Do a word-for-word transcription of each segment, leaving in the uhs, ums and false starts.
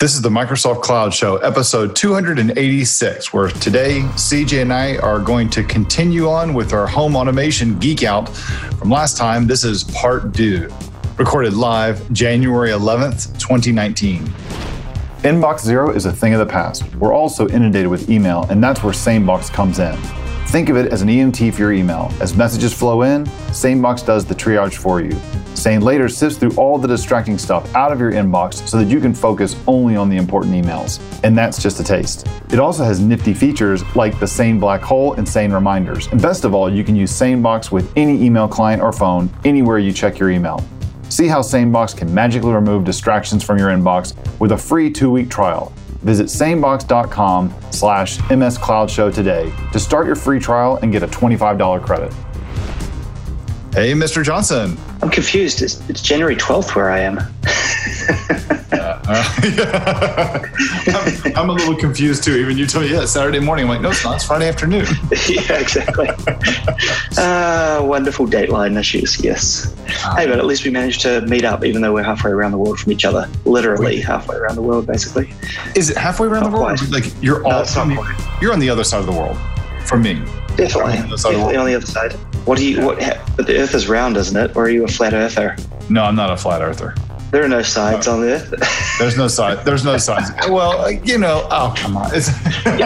This is the Microsoft Cloud Show, episode two hundred eighty-six, where today C J and I are going to continue on with our home automation geek out from last time. This is part two, recorded live January eleventh, twenty nineteen. Inbox zero is a thing of the past. We're also inundated with email, and that's where SaneBox comes in. Think of it as an E M T for your email. As messages flow in, SaneBox does the triage for you. Sane later sifts through all the distracting stuff out of your inbox so that you can focus only on the important emails. And that's just a taste. It also has nifty features like the Sane Black Hole and Sane Reminders. And best of all, you can use SaneBox with any email client or phone anywhere you check your email. See how SaneBox can magically remove distractions from your inbox with a free two-week trial. Visit sanebox.com slash mscloudshow today to start your free trial and get a twenty-five dollars credit. Hey, Mister Johnson. I'm confused. It's, it's January twelfth where I am. uh, uh, yeah. I'm, I'm a little confused too. Even you told me, yeah, it's Saturday morning. I'm like, no, it's not. It's Friday afternoon. Yeah, exactly. uh, wonderful dateline issues, yes. Um, hey, but at least we managed to meet up, even though we're halfway around the world from each other. Literally halfway around the world, basically. Is it halfway around not the world? Like you're no, all on the, you're on the other side of the world from me. Definitely, on the, definitely on the other side. What do you? What? But the Earth is round, isn't it? Or are you a flat earther? No, I'm not a flat earther. There are no sides no. on the Earth. There's no side. There's no sides. Well, you know. Oh, come on. It's yeah,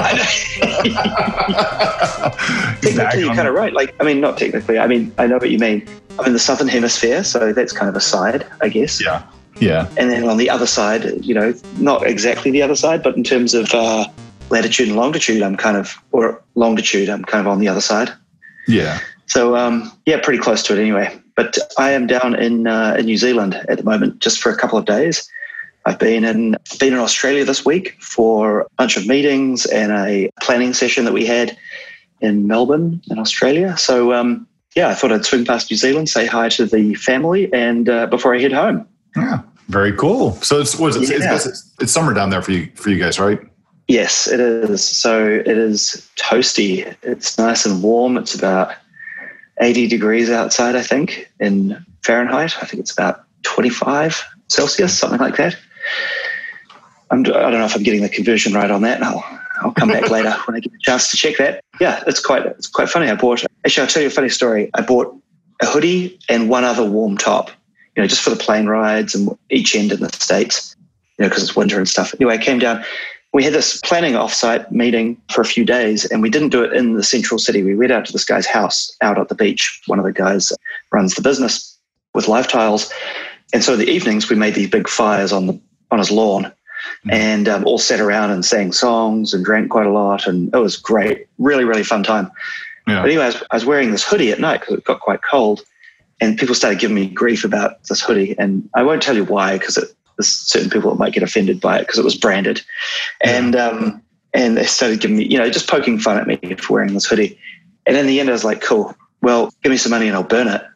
I know. Technically, you're kind of right. Like, I mean, not technically. I mean, I know what you mean. I'm in the southern hemisphere, so that's kind of a side, I guess. Yeah. Yeah. And then on the other side, you know, not exactly the other side, but in terms of uh, latitude and longitude, I'm kind of, or longitude, I'm kind of on the other side. Yeah. So, um, yeah, pretty close to it anyway. But I am down in uh, in New Zealand at the moment, just for a couple of days. I've been in been in Australia this week for a bunch of meetings and a planning session that we had in Melbourne, in Australia. So, um, yeah, I thought I'd swing past New Zealand, say hi to the family, and uh, before I head home. Yeah, very cool. So, it's what is it? Yeah. It's, it's, it's summer down there for you for you guys, right? Yes, it is. So it is toasty. It's nice and warm. It's about eighty degrees outside, I think, in Fahrenheit. I think it's about twenty-five Celsius, something like that. I'm, I don't know if I'm getting the conversion right on that. I'll, I'll come back later when I get the chance to check that. Yeah, it's quite it's quite funny. I bought, actually, I'll tell you a funny story. I bought a hoodie and one other warm top, you know, just for the plane rides and each end in the States, you know, because it's winter and stuff. Anyway, I came down. We had this planning offsite meeting for a few days, and we didn't do it in the central city. We went out to this guy's house out at the beach. One of the guys runs the business with Live Tiles. And so in the evenings, we made these big fires on the on his lawn mm-hmm. and um, all sat around and sang songs and drank quite a lot. And it was great. Really, really fun time. Yeah. But anyway, I was, I was wearing this hoodie at night because it got quite cold. And people started giving me grief about this hoodie. And I won't tell you why, because it there's certain people that might get offended by it because it was branded. And um, and they started giving me, you know, just poking fun at me for wearing this hoodie. And in the end, I was like, cool, well, give me some money and I'll burn it.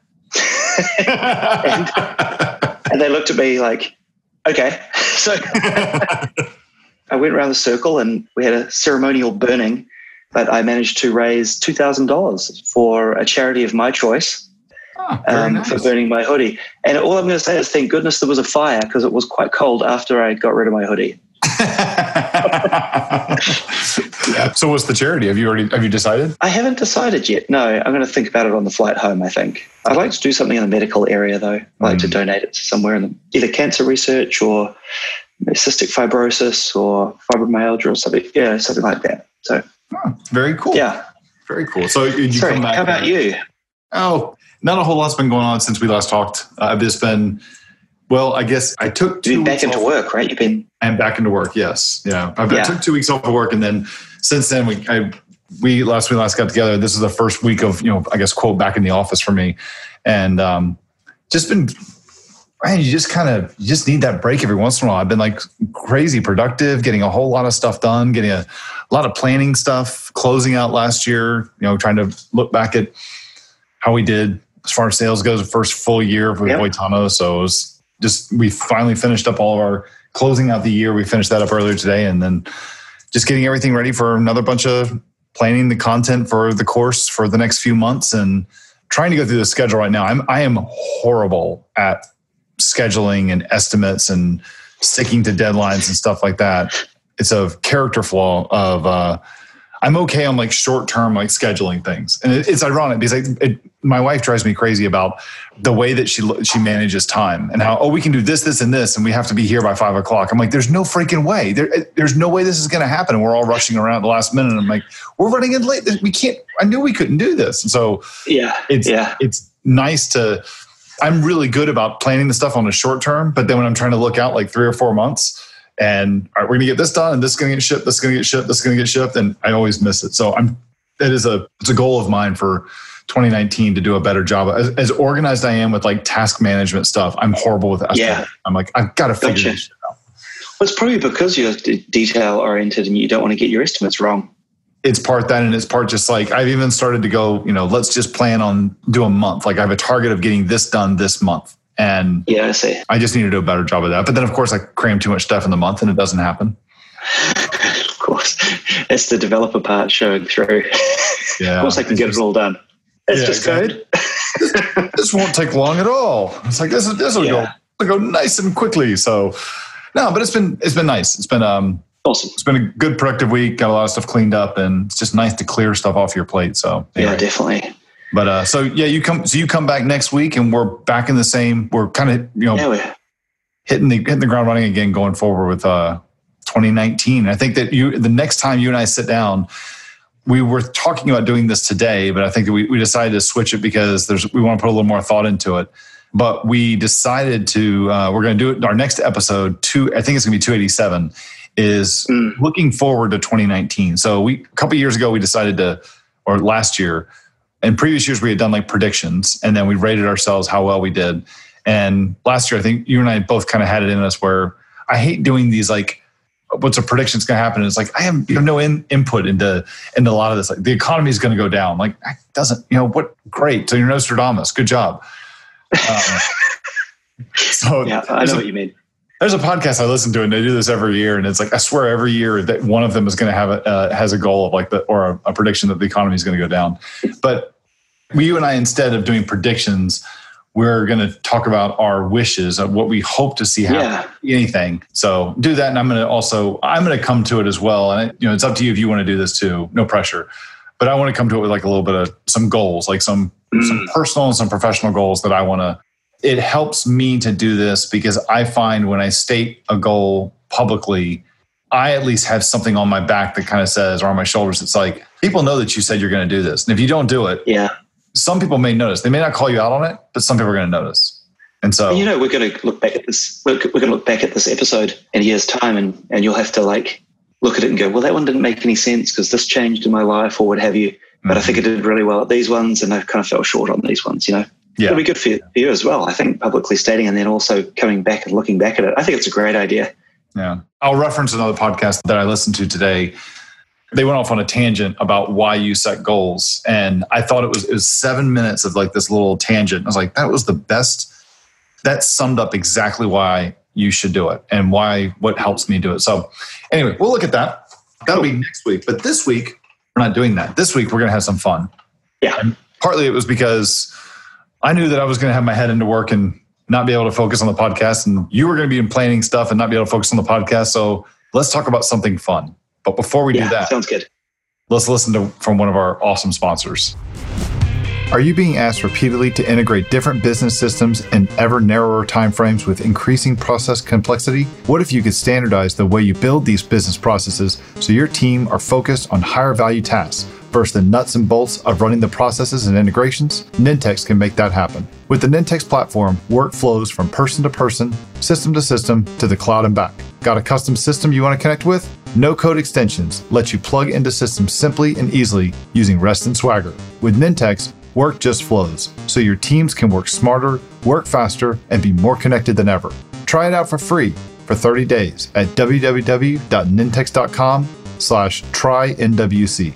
and, and they looked at me like, okay. So I went around the circle and we had a ceremonial burning, but I managed to raise two thousand dollars for a charity of my choice. Oh, um, nice. For burning my hoodie. And all I'm going to say is thank goodness there was a fire because it was quite cold after I got rid of my hoodie. Yeah. So what's the charity? Have you already, have you decided? I haven't decided yet. No, I'm going to think about it on the flight home, I think. I'd like to do something in the medical area though. I'd like mm. to donate it to somewhere in the, either cancer research or cystic fibrosis or fibromyalgia or something. Yeah, something like that. So oh, very cool. Yeah. Very cool. So you Sorry, come back. How about you? Oh, not a whole lot's been going on since we last talked. Uh, I've just been, well, I guess I took two You've been back into off. work, right? You've been I'm back into work. Yes, yeah. I've, yeah. I took two weeks off of work, and then since then we, I, we last we last got together. This is the first week of, you know, I guess quote back in the office for me, and um, just been, man, you just kind of you just need that break every once in a while. I've been like crazy productive, getting a whole lot of stuff done, getting a, a lot of planning stuff, closing out last year. You know, trying to look back at how we did as far as sales goes, the first full year with yep. Voitano. So it was just, we finally finished up all of our closing out the year. We finished that up earlier today, and then just getting everything ready for another bunch of planning the content for the course for the next few months and trying to go through the schedule right now. I'm, I am horrible at scheduling and estimates and sticking to deadlines and stuff like that. It's a character flaw of, uh, I'm okay on like short-term, like scheduling things. And it, it's ironic because I, it, my wife drives me crazy about the way that she she manages time and how, oh, we can do this, this, and this, and we have to be here by five o'clock. I'm like, there's no freaking way. There, there's no way this is going to happen. And we're all rushing around at the last minute. And I'm like, we're running in late. We can't, I knew we couldn't do this. And so yeah, it's, yeah. it's nice to, I'm really good about planning the stuff on the short term, but then when I'm trying to look out like three or four months, and all right, we're going to get this done, and this is going to get shipped, this is going to get shipped, this is going to get shipped, and I always miss it. So I'm, it is a, it's a goal of mine for twenty nineteen to do a better job. As, as organized I am with like task management stuff, I'm horrible with estimate. Yeah. I'm like, I've got to figure Gotcha. this shit out. Well, it's probably because you're d- detail oriented and you don't want to get your estimates wrong. It's part that, and it's part just like, I've even started to go, you know, let's just plan on do a month. Like I have a target of getting this done this month. And yeah, I see. I just need to do a better job of that. But then, of course, I cram too much stuff in the month and it doesn't happen. Of course. It's the developer part showing through. Yeah. Of course, I can get just, it all done. It's yeah, just exactly. code. this, this won't take long at all. It's like, this, this will Yeah. go, go nice and quickly. So, no, but it's been it's been nice. It's been um awesome. It's been a good, productive week. Got a lot of stuff cleaned up, and it's just nice to clear stuff off your plate. So, anyway. Yeah, definitely. But uh, so yeah, you come. So you come back next week, and we're back in the same. We're kind of you know Yeah, we're, hitting the hitting the ground running again, going forward with uh, twenty nineteen. I think that you the next time you and I sit down, we were talking about doing this today, but I think that we we decided to switch it because there's we want to put a little more thought into it. But we decided to uh, we're going to do it. Our next episode, two I think it's going to be two eighty-seven, is mm. looking forward to twenty nineteen. So we a couple of years ago we decided to, or last year. In previous years, we had done like predictions, and then we rated ourselves how well we did. And last year, I think you and I both kind of had it in us where I hate doing these like, what's a prediction's going to happen? And it's like I have, you have no in, input into into a lot of this. Like the economy is going to go down. Like it doesn't, you know what? Great. So you're Nostradamus. Good job. Um, so yeah, I know a, what you mean. There's a podcast I listen to, and they do this every year, and it's like I swear every year that one of them is going to have a uh, has a goal of like the or a, a prediction that the economy is going to go down. But we, you and I, instead of doing predictions, we're going to talk about our wishes of what we hope to see happen. Yeah. Anything. So do that, and I'm going to also I'm going to come to it as well. And you know, it's up to you if you want to do this too. No pressure. But I want to come to it with like a little bit of some goals, like some mm. some personal and some professional goals that I want to. It helps me to do this because I find when I state a goal publicly, I at least have something on my back that kind of says, or on my shoulders, it's like, people know that you said you're going to do this. And if you don't do it, yeah, some people may notice. They may not call you out on it, but some people are going to notice. And so, and you know, we're going to look back at this, we're, we're going to look back at this episode in a year's time, and, and you'll have to like look at it and go, well, that one didn't make any sense because this changed in my life or what have you. But mm-hmm. I think I did really well at these ones, and I kind of fell short on these ones, you know. Yeah. It'll be good for you, for you as well, I think, publicly stating and then also coming back and looking back at it. I think it's a great idea. Yeah. I'll reference another podcast that I listened to today. They went off on a tangent about why you set goals. And I thought it was it was seven minutes of like this little tangent. I was like, that was the best. That summed up exactly why you should do it and why what helps me do it. So anyway, we'll look at that. That'll be next week. But this week, we're not doing that. This week, we're going to have some fun. Yeah. And partly it was because I knew that I was going to have my head into work and not be able to focus on the podcast. And you were going to be planning stuff and not be able to focus on the podcast. So let's talk about something fun. But before we yeah, do that, sounds good. Let's listen to from one of our awesome sponsors. Are you being asked repeatedly to integrate different business systems in ever narrower timeframes with increasing process complexity? What if you could standardize the way you build these business processes so your team are focused on higher value tasks versus the nuts and bolts of running the processes and integrations? Nintex can make that happen. With the Nintex platform, work flows from person to person, system to system, to the cloud and back. Got a custom system you want to connect with? No-code extensions let you plug into systems simply and easily using REST and Swagger. With Nintex, work just flows, so your teams can work smarter, work faster, and be more connected than ever. Try it out for free for thirty days at www.nintex.com slash try NWC.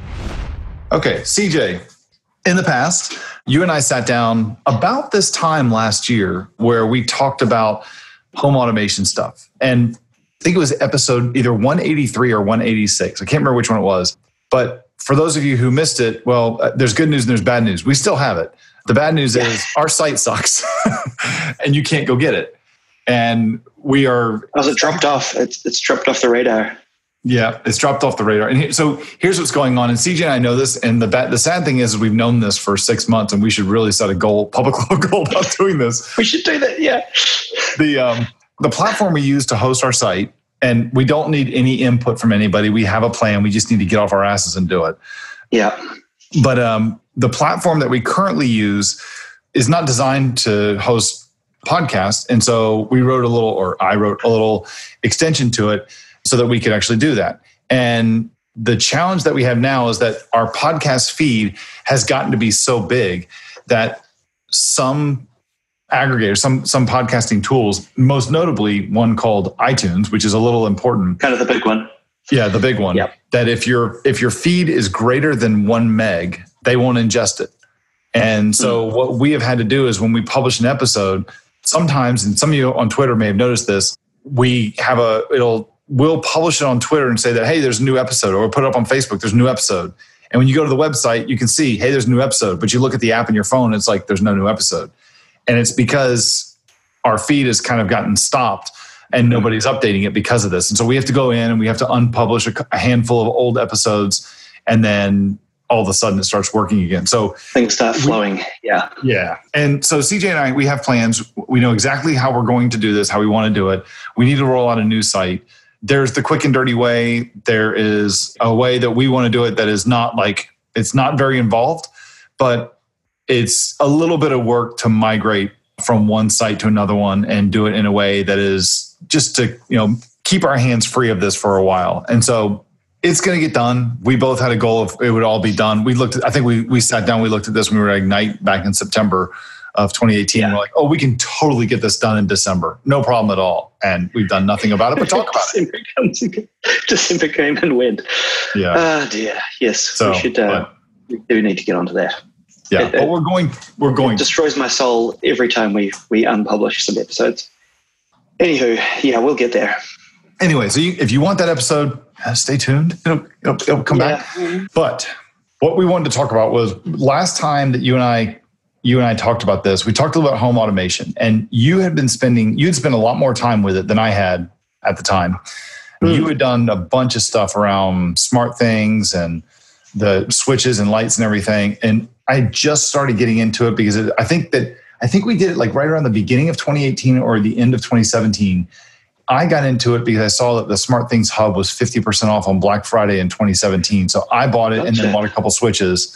Okay, C J, in the past, you and I sat down about this time last year where we talked about home automation stuff. And I think it was episode either one eighty-three or one eighty-six. I can't remember which one it was. But for those of you who missed it, well, uh, there's good news and there's bad news. We still have it. The bad news is our site sucks and you can't go get it. And we are. How's it dropped off? It's it's dropped off the radar. Yeah, it's dropped off the radar. And he, so here's what's going on. And C J and I know this. And the the sad thing is, we've known this for six months, and we should really set a goal, public goal about doing this. We should do that. Yeah. The um, the platform we use to host our site, and we don't need any input from anybody. We have a plan. We just need to get off our asses and do it. Yeah. But um, the platform that we currently use is not designed to host podcasts. And so we wrote a little, or I wrote a little extension to it so that we could actually do that. And the challenge that we have now is that our podcast feed has gotten to be so big that some aggregators, some some podcasting tools, most notably one called iTunes, which is a little important. Kind of the big one. Yeah, the big one. Yep. That if your if your feed is greater than one meg, they won't ingest it. And so mm. what we have had to do is when we publish an episode, sometimes, and some of you on Twitter may have noticed this, we have a, it'll, we'll publish it on Twitter and say that, hey, there's a new episode, or we'll put it up on Facebook, there's a new episode. And when you go to the website, you can see, hey, there's a new episode. But you look at the app on your phone, it's like, there's no new episode. And it's because our feed has kind of gotten stopped and nobody's updating it because of this. And so we have to go in and we have to unpublish a handful of old episodes, and then all of a sudden it starts working again. So things start flowing. We, yeah. Yeah. And so C J and I, we have plans. We know exactly how we're going to do this, how we want to do it. We need to roll out a new site. There's the quick and dirty way. There is a way that we want to do it that is not like, it's not very involved, but it's a little bit of work to migrate from one site to another one and do it in a way that is just to, you know, keep our hands free of this for a while. And so it's going to get done. We both had a goal of it would all be done. We looked at, I think we we sat down, we looked at this when we were at Ignite back in September of twenty eighteen. Yeah. We're like, oh, we can totally get this done in December. No problem at all. And we've done nothing about it, but talk about December it. Comes and, December came and went. Yeah. Oh, dear. Yes. So, we should, uh, but, we do need to get onto that. Yeah. It, but we're going, we're going. It destroys my soul every time we, we unpublish some episodes. Anywho, yeah, we'll get there. Anyway, so you, if you want that episode, uh, stay tuned. It'll, it'll, it'll come yeah. back. But what we wanted to talk about was last time that you and I, you and I talked about this, we talked a little about home automation, and you had been spending, you'd spent a lot more time with it than I had at the time. Mm. You had done a bunch of stuff around smart things and the switches and lights and everything. And I just started getting into it because it, I think that, I think we did it like right around the beginning of twenty eighteen or the end of twenty seventeen. I got into it because I saw that the Smart Things Hub was fifty percent off on Black Friday in twenty seventeen. So I bought it gotcha. and then bought a couple switches.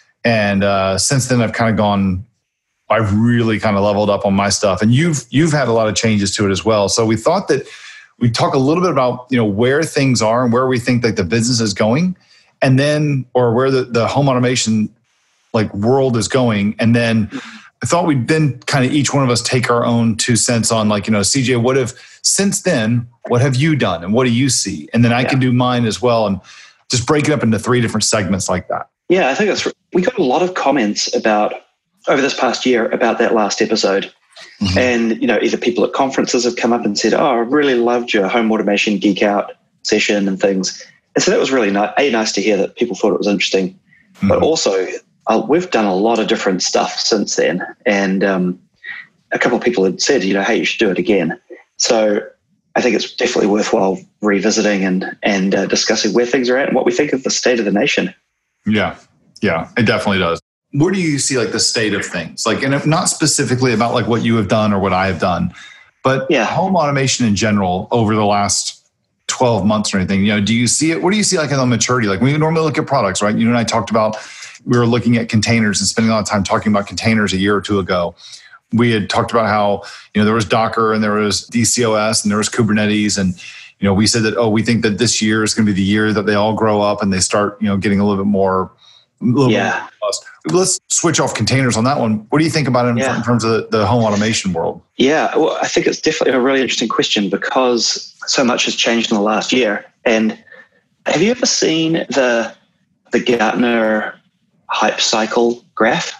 And uh, since then, I've kind of gone, I've really kind of leveled up on my stuff. And you've you've had a lot of changes to it as well. So we thought that we'd talk a little bit about, you know, where things are and where we think that the business is going. And then, or where the, the home automation like world is going. And then I thought we'd then kind of each one of us take our own two cents on like, you know, C J, what have, since then, what have you done and what do you see? And then I yeah. can do mine as well and just break it up into three different segments like that. Yeah, I think that's, we got a lot of comments about, over this past year, about that last episode. Mm-hmm. And, you know, either people at conferences have come up and said, oh, I really loved your home automation geek out session and things. And so that was really nice, a, nice to hear that people thought it was interesting. Mm-hmm. But also, uh, we've done a lot of different stuff since then. And um, a couple of people had said, you know, hey, you should do it again. So I think it's definitely worthwhile revisiting and, and uh, discussing where things are at and what we think of the state of the nation. Yeah, yeah, it definitely does. Where do you see like the state of things? Like, and if not specifically about like what you have done or what I have done, but yeah. home automation in general over the last twelve months or anything, you know, do you see it? What do you see like in the maturity? Like we normally look at products, right? You and I talked about, we were looking at containers and spending a lot of time talking about containers a year or two ago. We had talked about how, you know, there was Docker and there was D C O S and there was Kubernetes. And, you know, we said that, oh, we think that this year is going to be the year that they all grow up and they start, you know, getting a little bit more. A little yeah. bit more. Let's switch off containers on that one. What do you think about it in, yeah. in terms of the, the home automation world? Yeah, well, I think it's definitely a really interesting question because so much has changed in the last year. And have you ever seen the the Gartner hype cycle graph?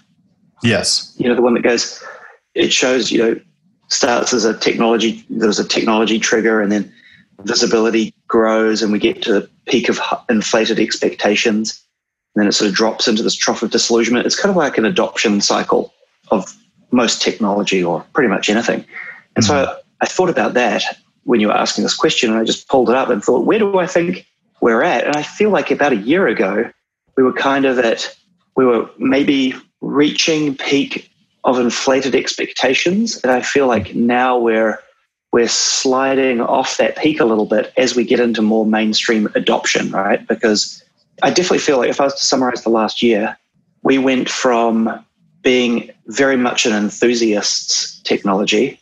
Yes. You know, the one that goes, it shows, you know, starts as a technology, there's a technology trigger and then visibility grows and we get to the peak of inflated expectations. And then it sort of drops into this trough of disillusionment. It's kind of like an adoption cycle of most technology or pretty much anything. And mm-hmm. so I thought about that when you were asking this question, and I just pulled it up and thought, where do I think we're at? And I feel like about a year ago, we were kind of at, we were maybe reaching peak of inflated expectations. And I feel like now we're we're sliding off that peak a little bit as we get into more mainstream adoption, right? Because I definitely feel like if I was to summarize the last year, we went from being very much an enthusiast's technology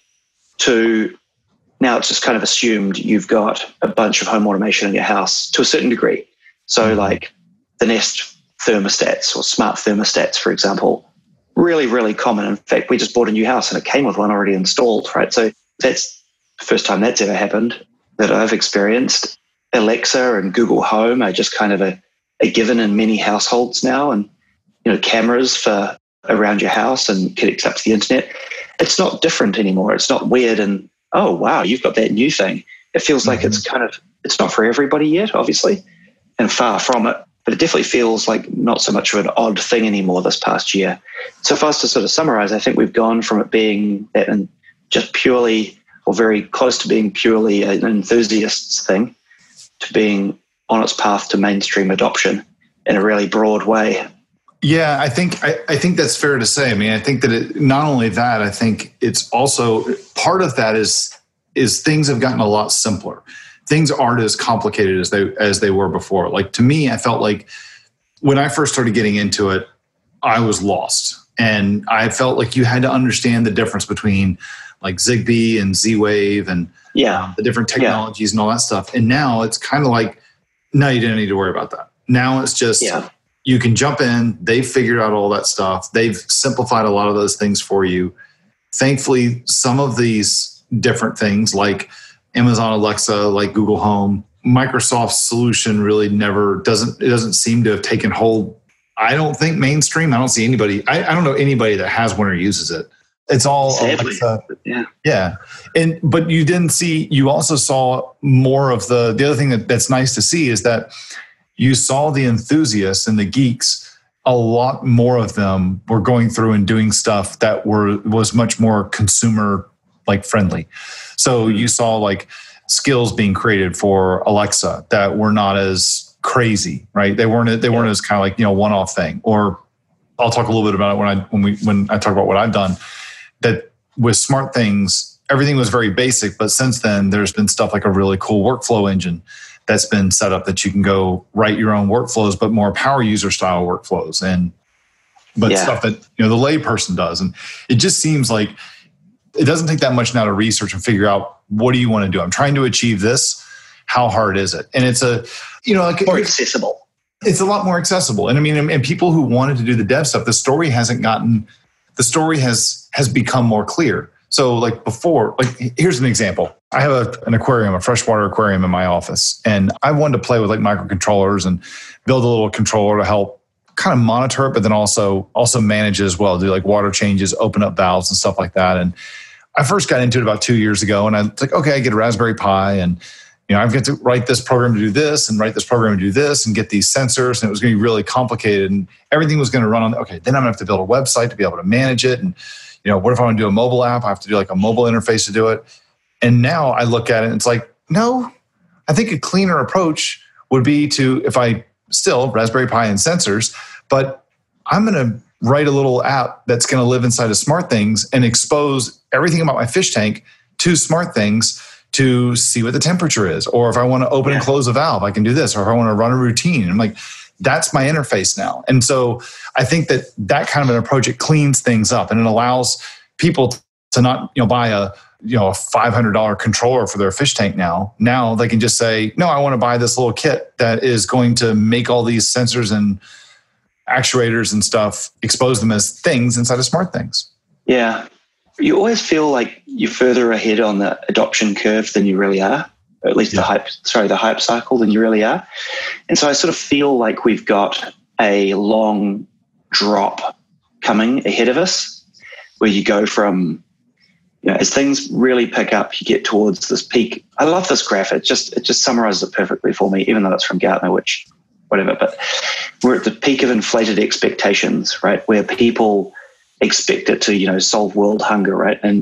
to now it's just kind of assumed you've got a bunch of home automation in your house to a certain degree. So like the Nest thermostats or smart thermostats, for example, really, really common. In fact, we just bought a new house and it came with one already installed, right? So that's the first time that's ever happened that I've experienced. Alexa and Google Home are just kind of a, a given in many households now. And, you know, cameras for around your house and connects up to the internet. It's not different anymore. It's not weird and, oh, wow, you've got that new thing. It feels mm-hmm. like it's kind of, it's not for everybody yet, obviously, and far from it. But it definitely feels like not so much of an odd thing anymore this past year. So if I was to sort of summarize, I think we've gone from it being that and just purely or very close to being purely an enthusiast's thing to being on its path to mainstream adoption in a really broad way. Yeah, I think I, I think that's fair to say. I mean, I think that it, not only that, I think it's also part of that is is things have gotten a lot simpler. Things aren't as complicated as they as they were before. Like to me, I felt like when I first started getting into it, I was lost, and I felt like you had to understand the difference between like Zigbee and Z-Wave and yeah. um, the different technologies yeah. and all that stuff. And now it's kind of like, no, you didn't need to worry about that. Now it's just yeah. you can jump in. They've figured out all that stuff. They've simplified a lot of those things for you. Thankfully, some of these different things like Amazon Alexa, like Google Home, Microsoft's solution really never doesn't, it doesn't seem to have taken hold. I don't think mainstream. I don't see anybody. I, I don't know anybody that has one or uses it. It's all Sadly, Alexa. Yeah. Yeah. And, but you didn't see, you also saw more of the, the other thing that, that's nice to see is that you saw the enthusiasts and the geeks, a lot more of them were going through and doing stuff that were, was much more consumer like friendly. So you saw like skills being created for Alexa that were not as crazy, right? They weren't, they weren't yeah. as kind of like, you know, one-off thing. Or I'll talk a little bit about it when I, when we, when I talk about what I've done. That with SmartThings, everything was very basic, but since then there's been stuff like a really cool workflow engine that's been set up that you can go write your own workflows, but more power user style workflows, and but yeah. stuff that you know the layperson does. And it just seems like it doesn't take that much now to research and figure out what do you want to do. I'm trying to achieve this. How hard is it? And it's a you know like more accessible. It's a lot more accessible. And I mean, and people who wanted to do the dev stuff, the story hasn't gotten. The story has has become more clear. So like before, like here's an example. I have a, an aquarium, a freshwater aquarium in my office. And I wanted to play with like microcontrollers and build a little controller to help kind of monitor it, but then also also manage it as well, do like water changes, open up valves and stuff like that. And I first got into it about two years ago and I was like, okay, I get a Raspberry Pi and you know, I've got to write this program to do this and write this program to do this and get these sensors. And it was going to be really complicated and everything was going to run on, okay, then I'm going to have to build a website to be able to manage it. And, you know, what if I want to do a mobile app? I have to do like a mobile interface to do it. And now I look at it and it's like, no, I think a cleaner approach would be to, if I still Raspberry Pi and sensors, but I'm going to write a little app that's going to live inside of SmartThings and expose everything about my fish tank to SmartThings to see what the temperature is. Or if I want to open yeah. and close a valve, I can do this. Or if I want to run a routine, I'm like, that's my interface now. And so I think that that kind of an approach, it cleans things up and it allows people to not, you know, buy a, you know, a five hundred dollars controller for their fish tank now. Now they can just say, no, I want to buy this little kit that is going to make all these sensors and actuators and stuff, expose them as things inside of SmartThings. Yeah. You always feel like you're further ahead on the adoption curve than you really are, or at least yeah. the hype, sorry, the hype cycle than you really are. And so I sort of feel like we've got a long drop coming ahead of us where you go from, you know, as things really pick up, you get towards this peak. I love this graph. It just, it just summarizes it perfectly for me, even though it's from Gartner, which whatever, but we're at the peak of inflated expectations, right? Where people expect it to, you know, solve world hunger, right? And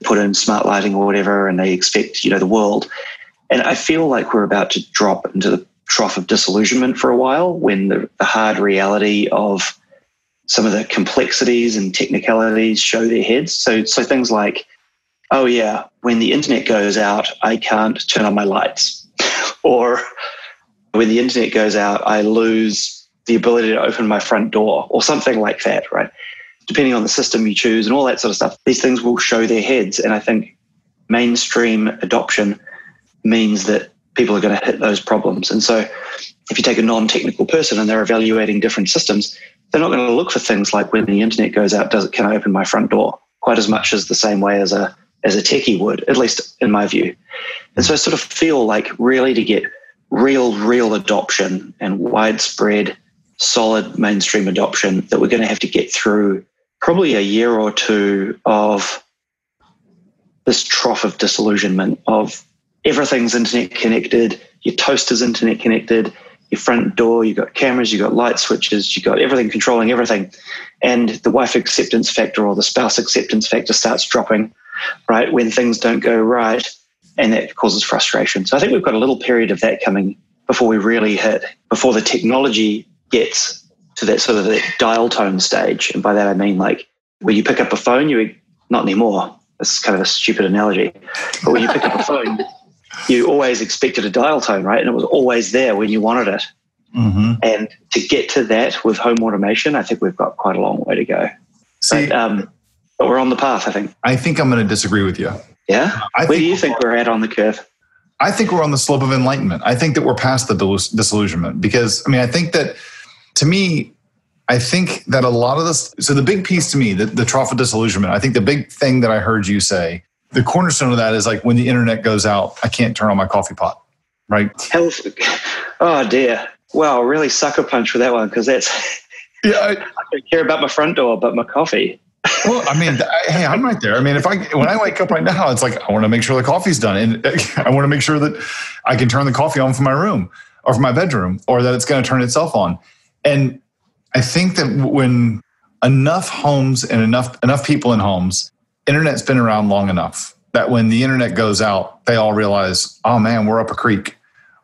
put in smart lighting or whatever, and they expect, you know, the world. And I feel like we're about to drop into the trough of disillusionment for a while when the, the hard reality of some of the complexities and technicalities show their heads. So, so things like, oh yeah, when the internet goes out, I can't turn on my lights. Or when the internet goes out, I lose the ability to open my front door, or something like that, right? Depending on the system you choose and all that sort of stuff, these things will show their heads. And I think mainstream adoption means that people are going to hit those problems. And so if you take a non-technical person and they're evaluating different systems, they're not going to look for things like when the internet goes out, does it, can I open my front door? Quite as much as the same way as a as a techie would, at least in my view. And so I sort of feel like really to get real, real adoption and widespread, solid mainstream adoption, that we're going to have to get through probably a year or two of this trough of disillusionment of everything's internet connected, your toaster's internet connected, your front door, you've got cameras, you've got light switches, you've got everything controlling everything. And the wife acceptance factor or the spouse acceptance factor starts dropping, right, when things don't go right, and that causes frustration. So I think we've got a little period of that coming before we really hit, before the technology gets to that sort of that dial tone stage. And by that I mean like when you pick up a phone, you not anymore. This is kind of a stupid analogy. But when you pick up a phone, you always expected a dial tone, right? And it was always there when you wanted it. Mm-hmm. And to get to that with home automation, I think we've got quite a long way to go. See, but, um, but we're on the path, I think. I think I'm going to disagree with you. Yeah? I Where do you think we're at on the curve? I think we're on the slope of enlightenment. I think that we're past the disillusionment because, I mean, I think that, to me, I think that a lot of this, so the big piece to me, the, the trough of disillusionment, I think the big thing that I heard you say, the cornerstone of that is like when the internet goes out, I can't turn on my coffee pot, right? Health. Oh, dear. Wow, really sucker punch with that one because that's, yeah, I, I don't care about my front door, but my coffee. Well, I mean, I, hey, I'm right there. I mean, if I, when I wake up right now, it's like, I want to make sure the coffee's done. And I want to make sure that I can turn the coffee on from my room or from my bedroom, or that it's going to turn itself on. And I think that when enough homes and enough, enough people in homes, internet's been around long enough that when the internet goes out, they all realize, oh man, we're up a creek.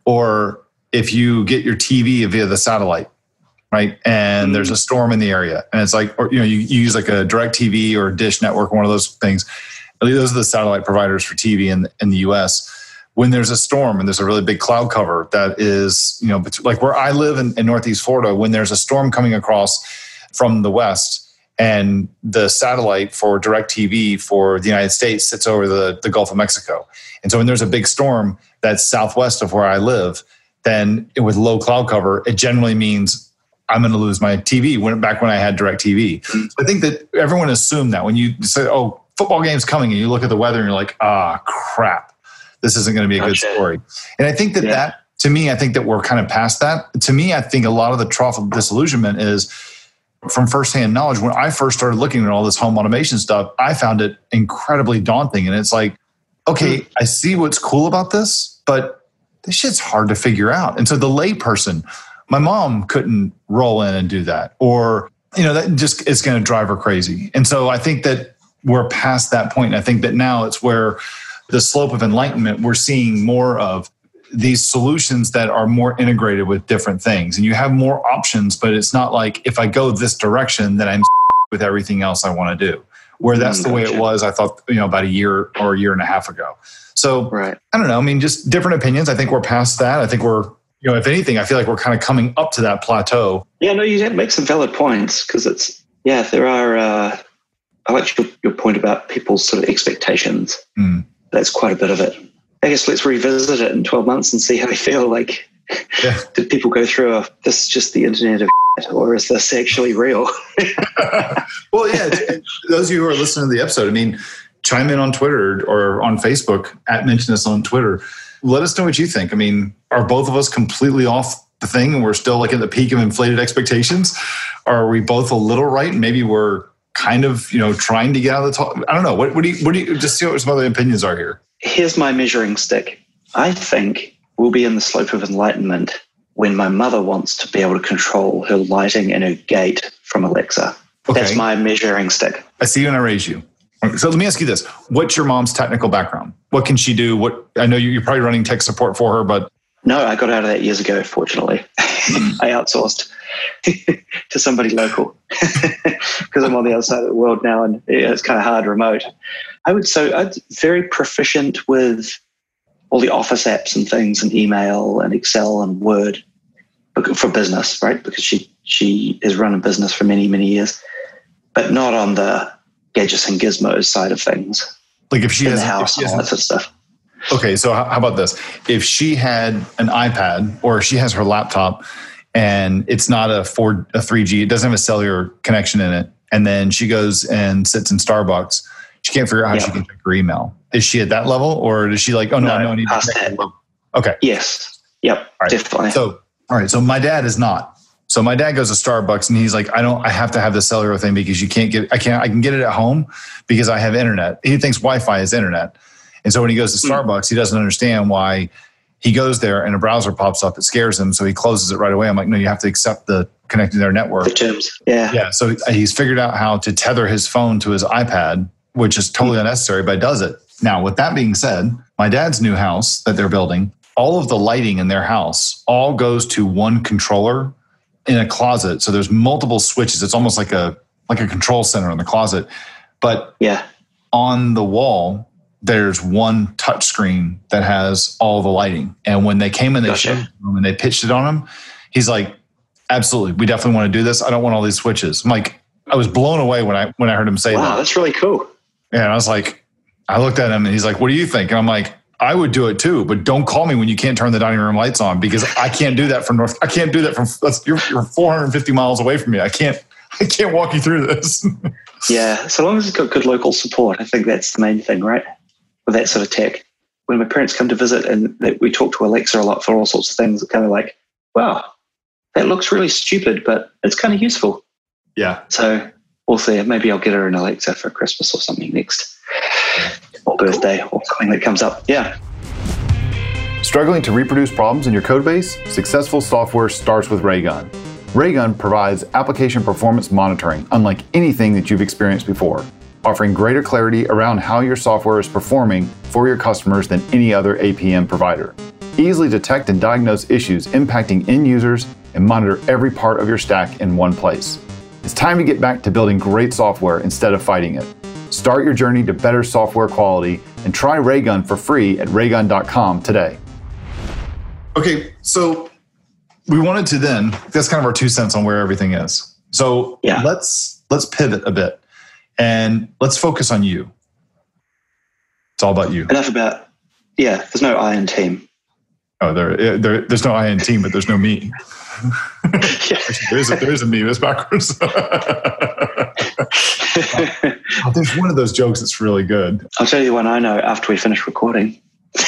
Or if you get your T V via the satellite, right? And mm-hmm. there's a storm in the area. And it's like, or you know, you, you use like a DirecTV or a Dish Network, one of those things. Those are the satellite providers for T V in, in the U S. When there's a storm and there's a really big cloud cover that is, you know, like where I live in, in Northeast Florida, when there's a storm coming across from the west and the satellite for DirecTV for the United States sits over the, the Gulf of Mexico. And so when there's a big storm that's southwest of where I live, then with low cloud cover, it generally means I'm going to lose my T V. When back when I had DirecTV. So I think that everyone assumed that when you say, oh, football game's coming, and you look at the weather and you're like, ah, crap, this isn't going to be a good story. And I think that yeah. that, to me, I think that we're kind of past that. To me, I think a lot of the trough of disillusionment is from firsthand knowledge. When I first started looking at all this home automation stuff, I found it incredibly daunting. And it's like, okay, I see what's cool about this, but this shit's hard to figure out. And so the layperson, my mom couldn't roll in and do that, or, you know, that just is going to drive her crazy. And so I think that we're past that point. And I think that now it's where the slope of enlightenment, we're seeing more of these solutions that are more integrated with different things. And you have more options, but it's not like if I go this direction, then I'm with everything else I want to do. Where that's the way it was, I thought, you know, about a year or a year and a half ago. So right. I don't know. I mean, just different opinions. I think we're past that. I think we're, you know, if anything, I feel like we're kind of coming up to that plateau. Yeah, no, you make some valid points because it's, yeah, there are, uh, I like your, your point about people's sort of expectations. Mm. That's quite a bit of it. I guess let's revisit it in twelve months and see how they feel. Like, yeah. Did people go through a, this is just the internet of shit, or is this actually real? Well, yeah, those of you who are listening to the episode, I mean, chime in on Twitter or on Facebook, at Mention This on Twitter. Let us know what you think. I mean, are both of us completely off the thing and we're still like at the peak of inflated expectations? Or are we both a little right? And maybe we're kind of, you know, trying to get out of the top. I don't know. What, what do you, what do you, just see what some other opinions are here. Here's my measuring stick. I think we'll be in the slope of enlightenment when my mother wants to be able to control her lighting and her gate from Alexa. Okay. That's my measuring stick. I see you and I raise you. So let me ask you this. What's your mom's technical background? What can she do? What I know you're probably running tech support for her, but... No, I got out of that years ago, fortunately. I outsourced to somebody local because I'm on the other side of the world now and it's kind of hard remote. I would say I'm very proficient with all the Office apps and things and email and Excel and Word for business, right? Because she, she has run a business for many, many years, but not on the gadgets and gizmos side of things. Like if she in has the house and all that sort of stuff. Okay, so how about this? If she had an iPad or she has her laptop and it's not a four, a three G, it doesn't have a cellular connection in it, and then she goes and sits in Starbucks, she can't figure out how yep. she can check her email. Is she at that level, or is she like, oh no, no I know I need to check that. Okay. Yes. Yep. Right. Definitely. So, all right. So my dad is not. So my dad goes to Starbucks and he's like, I don't, I have to have the cellular thing because you can't get, I can't, I can get it at home because I have internet. He thinks Wi-Fi is internet. And so when he goes to Starbucks, he doesn't understand why he goes there and a browser pops up. It scares him. So he closes it right away. I'm like, no, you have to accept the connecting to their network. The terms. Yeah. Yeah. So he's figured out how to tether his phone to his iPad, which is totally unnecessary, but does it. Now, with that being said, my dad's new house that they're building, all of the lighting in their house all goes to one controller in a closet. So there's multiple switches. It's almost like a like a control center in the closet. But yeah, on the wall, there's one touch screen that has all the lighting. And when they came in, they gotcha. showed him and they pitched it on him. He's like, absolutely, we definitely want to do this. I don't want all these switches. I'm like, I was blown away when I when I heard him say wow, that. Wow, that's really cool. Yeah, and I was like, I looked at him and he's like, what do you think? And I'm like, I would do it too, but don't call me when you can't turn the dining room lights on because I can't do that from North. I can't do that from, that's, you're, you're four hundred fifty miles away from me. I can't, I can't walk you through this. Yeah. So long as it's got good local support, I think that's the main thing, right? With that sort of tech. When my parents come to visit and we talk to Alexa a lot for all sorts of things, it's kind of like, wow, that looks really stupid, but it's kind of useful. Yeah. So we'll see. Maybe I'll get her an Alexa for Christmas or something next. Or birthday or something that comes up. Yeah. Struggling to reproduce problems in your code base? Successful software starts with Raygun. Raygun provides application performance monitoring unlike anything that you've experienced before, offering greater clarity around how your software is performing for your customers than any other A P M provider. Easily detect and diagnose issues impacting end users and monitor every part of your stack in one place. It's time to get back to building great software instead of fighting it. Start your journey to better software quality and try Raygun for free at raygun dot com today. Okay, so we wanted to then, that's kind of our two cents on where everything is. So yeah. let's let's pivot a bit and let's focus on you. It's all about you. Enough about, yeah, there's no I in team. Oh, there, there there's no I in team, but there's no me. Yeah. there, is a, there is a me, it's backwards. Oh, there's one of those jokes that's really good. I'll tell you one I know after we finish recording.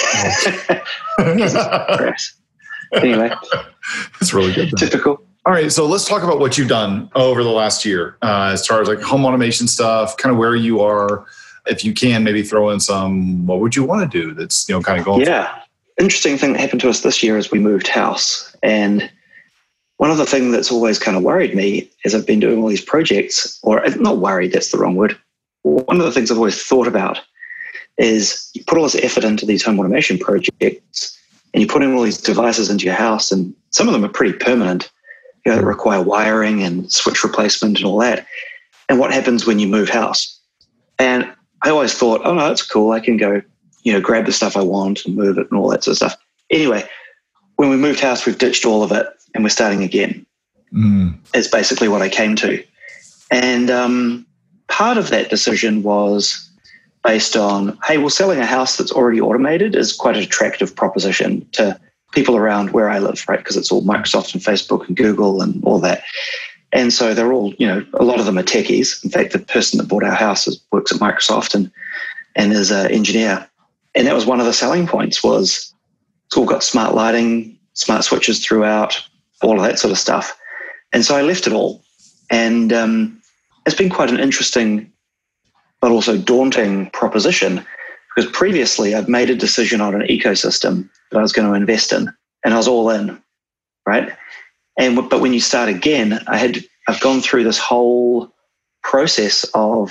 Anyway. It's really good. Though. Typical. All right, so let's talk about what you've done over the last year uh, as far as like home automation stuff, kind of where you are. If you can, maybe throw in some, what would you want to do that's, you know, kind of going Yeah. Forward. Interesting thing that happened to us this year is we moved house. And one of the things that's always kind of worried me is I've been doing all these projects, or not worried, that's the wrong word. One of the things I've always thought about is you put all this effort into these home automation projects and you put in all these devices into your house, and some of them are pretty permanent, you know, that require wiring and switch replacement and all that. And what happens when you move house? And I always thought, oh no, that's cool. I can go, you know, grab the stuff I want and move it and all that sort of stuff. Anyway, when we moved house, we've ditched all of it and we're starting again. Mm. It's basically what I came to. And um, part of that decision was based on, hey, well, selling a house that's already automated is quite an attractive proposition to people around where I live, right? Because it's all Microsoft and Facebook and Google and all that. And so they're all, you know, a lot of them are techies. In fact, the person that bought our house is, works at Microsoft and, and is an engineer. And that was one of the selling points was it's all got smart lighting, smart switches throughout, all of that sort of stuff. And so I left it all. And um, it's been quite an interesting but also daunting proposition because previously I've made a decision on an ecosystem that I was going to invest in and I was all in, right? And but when you start again, I had I've gone through this whole process of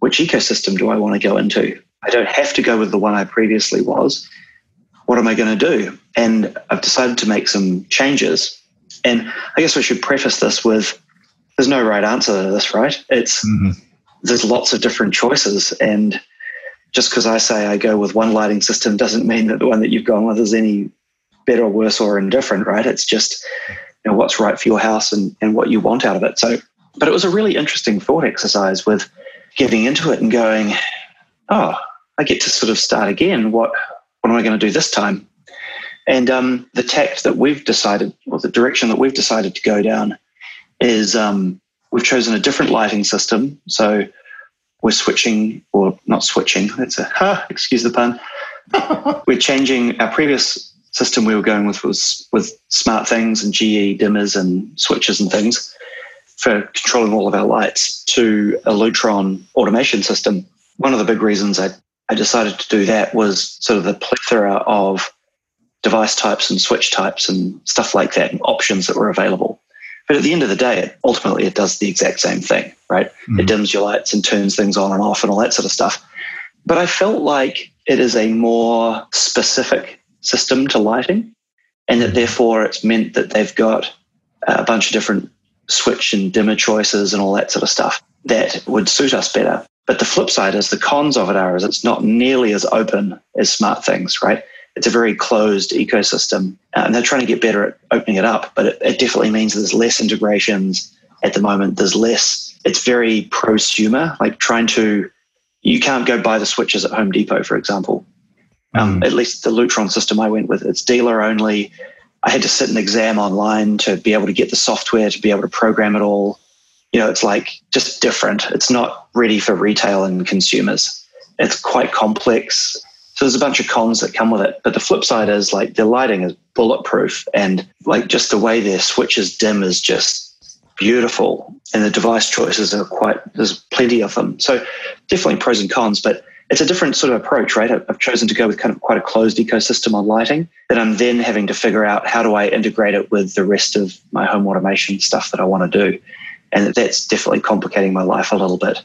which ecosystem do I want to go into? I don't have to go with the one I previously was. What am I going to do? And I've decided to make some changes. And I guess I should preface this with, there's no right answer to this, right? It's mm-hmm. There's lots of different choices. And just because I say I go with one lighting system doesn't mean that the one that you've gone with is any better or worse or indifferent, right? It's just, you know, what's right for your house and, and what you want out of it. So, but it was a really interesting thought exercise with getting into it and going, oh, I get to sort of start again. What what am I going to do this time? And um, the tact that we've decided, or the direction that we've decided to go down is um, we've chosen a different lighting system. So we're switching, or not switching, that's a, ha, excuse the pun. We're changing our previous system we were going with was with SmartThings and G E dimmers and switches and things for controlling all of our lights to a Lutron automation system. One of the big reasons I, I decided to do that was sort of the plethora of device types and switch types and stuff like that and options that were available. But at the end of the day, it, ultimately it does the exact same thing, right? Mm-hmm. It dims your lights and turns things on and off and all that sort of stuff. But I felt like it is a more specific system to lighting, and that therefore it's meant that they've got a bunch of different switch and dimmer choices and all that sort of stuff that would suit us better. But the flip side is the cons of it are is it's not nearly as open as SmartThings, right? It's a very closed ecosystem, and they're trying to get better at opening it up, but it, it definitely means there's less integrations at the moment. There's less, it's very prosumer, like trying to, you can't go buy the switches at Home Depot, for example. Um, at least the Lutron system I went with, it's dealer only. I had to sit an exam online to be able to get the software, to be able to program it all. You know, it's like just different. It's not ready for retail and consumers. It's quite complex. So there's a bunch of cons that come with it. But the flip side is like their lighting is bulletproof, and like just the way their switches dim is just beautiful. And the device choices are quite, there's plenty of them. So definitely pros and cons, but it's a different sort of approach, right? I've chosen to go with kind of quite a closed ecosystem on lighting that I'm then having to figure out how do I integrate it with the rest of my home automation stuff that I want to do. And that's definitely complicating my life a little bit.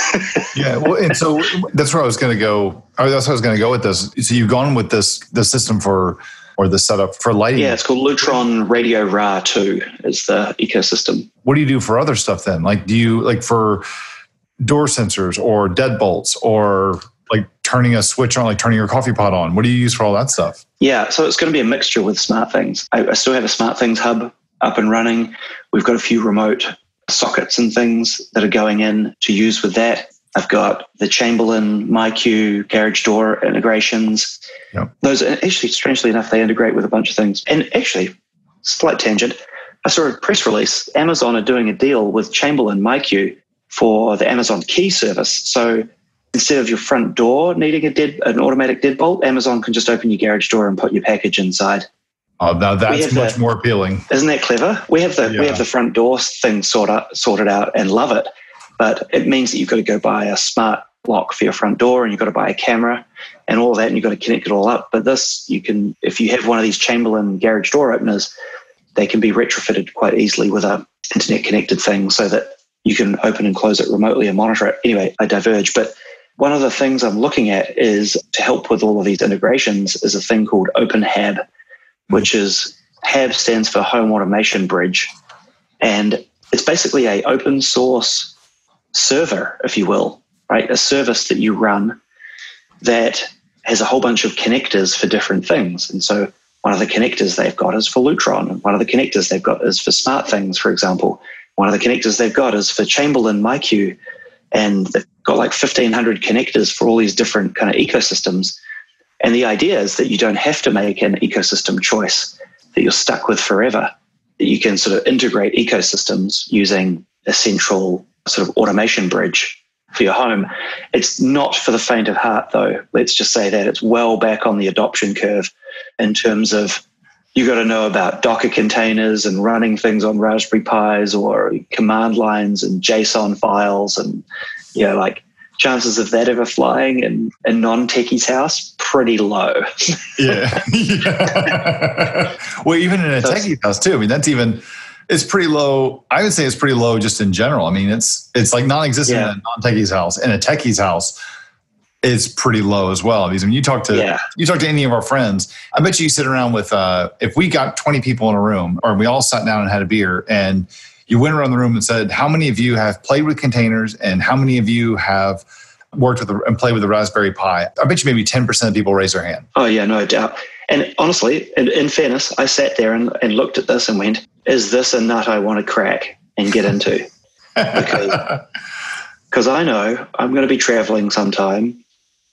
Yeah, well, and so that's where I was going to go. Or that's where I was going to go with this. So you've gone with this the system for, or the setup for lighting. Yeah, it's called Lutron Radio R A R two is the ecosystem. What do you do for other stuff then? Like, do you, like for door sensors or deadbolts or like turning a switch on, like turning your coffee pot on? What do you use for all that stuff? Yeah, so it's going to be a mixture with SmartThings. I, I still have a SmartThings hub up and running. We've got a few remote sockets and things that are going in to use with that. I've got the Chamberlain, MyQ, garage door integrations. Yep. Those actually, strangely enough, they integrate with a bunch of things. And actually, slight tangent, I saw a press release. Amazon are doing a deal with Chamberlain, MyQ for the Amazon Key service. So instead of your front door needing a dead, an automatic deadbolt, Amazon can just open your garage door and put your package inside. Oh, now that's much the, more appealing. Isn't that clever? We have the yeah. we have the front door thing sort out, sorted out and love it, but it means that you've got to go buy a smart lock for your front door, and you've got to buy a camera and all that, and you've got to connect it all up. But this, you can, if you have one of these Chamberlain garage door openers, they can be retrofitted quite easily with a internet connected thing, so that you can open and close it remotely and monitor it. Anyway, I diverge, but one of the things I'm looking at is to help with all of these integrations is a thing called OpenHAB, which is, H A B stands for Home Automation Bridge. And it's basically a open source server, if you will, right? A service that you run that has a whole bunch of connectors for different things. And so one of the connectors they've got is for Lutron. And one of the connectors they've got is for SmartThings, for example. One of the connectors they've got is for Chamberlain, MyQ. And they've got like fifteen hundred connectors for all these different kind of ecosystems. And the idea is that you don't have to make an ecosystem choice that you're stuck with forever, that you can sort of integrate ecosystems using a central sort of automation bridge for your home. It's not for the faint of heart, though. Let's just say that it's well back on the adoption curve in terms of you got to know about Docker containers and running things on Raspberry Pis or command lines and JSON files, and, you know, like chances of that ever flying in a non-techie's house, pretty low. yeah. yeah. Well, even in a techie's house too. I mean, that's even, it's pretty low. I would say it's pretty low just in general. I mean, it's it's like non-existent yeah. in a non-techie's house. In a techie's house, it's pretty low as well. Because when you talk to yeah. you talk to any of our friends, I bet you, you sit around with uh, if we got twenty people in a room, or we all sat down and had a beer, and you went around the room and said, "How many of you have played with containers, and how many of you have worked with the, and played with the Raspberry Pi?" I bet you maybe ten percent of people raise their hand. Oh yeah, no doubt. And honestly, in, in fairness, I sat there and, and looked at this and went, is this a nut I want to crack and get into? Because because I know I'm going to be traveling sometime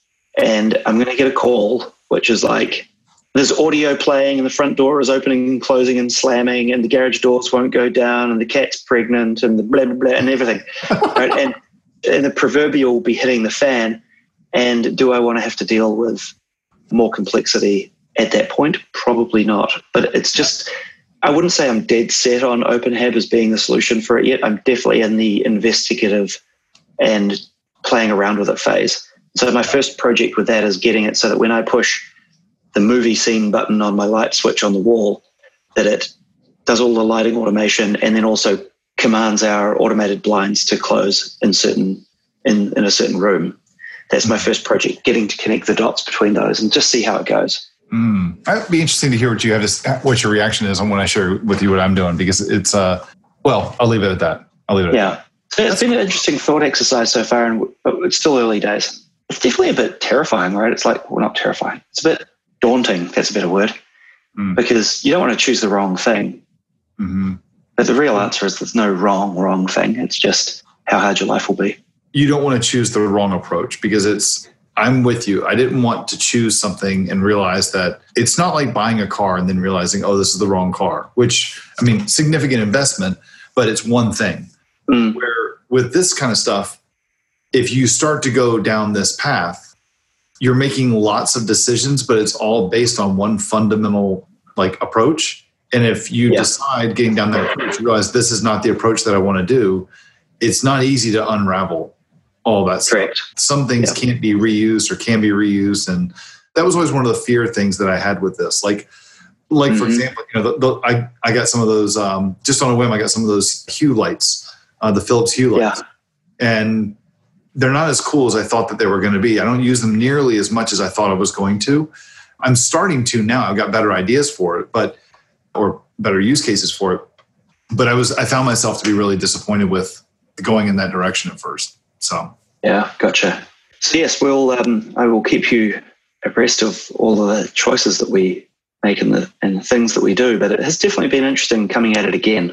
and I'm going to get a call, which is like, there's audio playing and the front door is opening and closing and slamming and the garage doors won't go down and the cat's pregnant and the blah, blah, blah and everything. Right? And, and the proverbial will be hitting the fan. And do I want to have to deal with more complexity at that point? Probably not. But it's just, I wouldn't say I'm dead set on OpenHAB as being the solution for it yet. I'm definitely in the investigative and playing around with it phase. So my first project with that is getting it so that when I push the movie scene button on my light switch on the wall, that it does all the lighting automation and then also commands our automated blinds to close in certain in, in a certain room. That's my first project, getting to connect the dots between those and just see how it goes. Mm. It'd be interesting to hear what you have to, what your reaction is on when I share with you what I'm doing, because it's uh well, I'll leave it at that. I'll leave it at yeah. that. So it's been an interesting thought exercise so far, and it's still early days. It's definitely a bit terrifying, right? It's like, well, not terrifying. It's a bit daunting. That's a better word, mm. because you don't want to choose the wrong thing. Mm-hmm. But the real answer is there's no wrong, wrong thing. It's just how hard your life will be. You don't want to choose the wrong approach, because it's, I'm with you. I didn't want to choose something and realize that it's not like buying a car and then realizing, oh, this is the wrong car, which, I mean, significant investment, but it's one thing. Mm. Where with this kind of stuff, if you start to go down this path, you're making lots of decisions, but it's all based on one fundamental like approach. And if you yeah. decide getting down that approach, you realize this is not the approach that I want to do, it's not easy to unravel all that stuff. Correct. Some things yeah. can't be reused or can be reused. And that was always one of the fear things that I had with this. Like, like mm-hmm. for example, you know, the, the, I, I got some of those, um, just on a whim, I got some of those Hue lights, uh, the Philips Hue lights. Yeah. And they're not as cool as I thought that they were going to be. I don't use them nearly as much as I thought I was going to. I'm starting to now. I've got better ideas for it, but, or better use cases for it. But I was, I found myself to be really disappointed with going in that direction at first. So yeah, gotcha. So yes, we'll um, I will keep you abreast of all the choices that we make and the and the things that we do. But it has definitely been interesting coming at it again,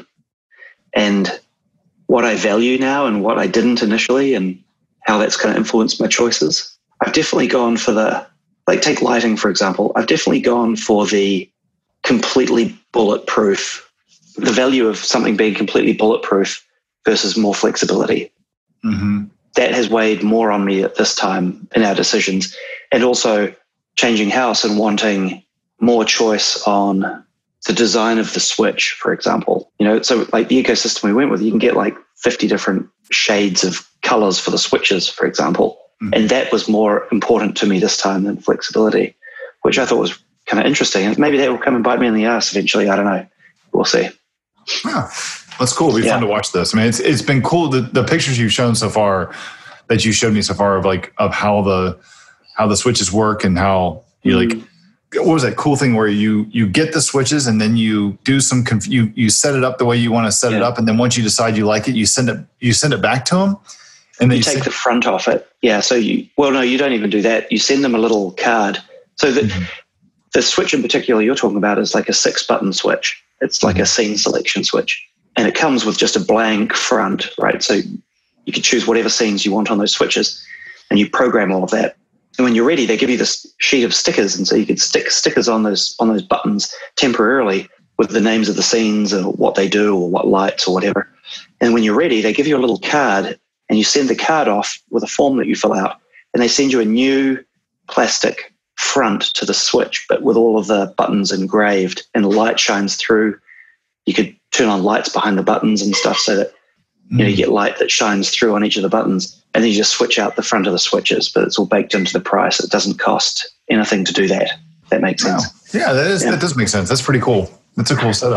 and what I value now and what I didn't initially, and how that's kind of influenced my choices. I've definitely gone for the, like take lighting for example. I've definitely gone for the completely bulletproof, the value of something being completely bulletproof versus more flexibility. Mm-hmm. That has weighed more on me at this time in our decisions, and also changing house and wanting more choice on the design of the switch, for example. You know, so like the ecosystem we went with, you can get like fifty different shades of colors for the switches, for example. Mm-hmm. And that was more important to me this time than flexibility, which I thought was kind of interesting. And maybe that will come and bite me in the ass eventually. I don't know. We'll see. Yeah. That's cool. It'll be yeah. fun to watch this. I mean, it's it's been cool. The, the pictures you've shown so far, that you showed me so far, of like of how the how the switches work and how you mm-hmm. like. What was that cool thing where you you get the switches and then you do some conf- you you set it up the way you want to set yeah. it up, and then once you decide you like it, you send it you send it back to them, and then you, you take send- the front off it. Yeah. So you well no, you don't even do that. You send them a little card. So the mm-hmm. the switch in particular you're talking about is like a six button switch. It's like mm-hmm. a scene selection switch. And it comes with just a blank front, right? So you can choose whatever scenes you want on those switches, and you program all of that. And when you're ready, they give you this sheet of stickers, and so you can stick stickers on those on those buttons temporarily with the names of the scenes or what they do or what lights or whatever. And when you're ready, they give you a little card, and you send the card off with a form that you fill out, and they send you a new plastic front to the switch, but with all of the buttons engraved, and the light shines through. You could turn on lights behind the buttons and stuff so that you know you get light that shines through on each of the buttons, and then you just switch out the front of the switches, but it's all baked into the price. It doesn't cost anything to do that. That makes sense. Wow. Yeah, that is yeah. that does make sense. That's pretty cool. That's a cool setup.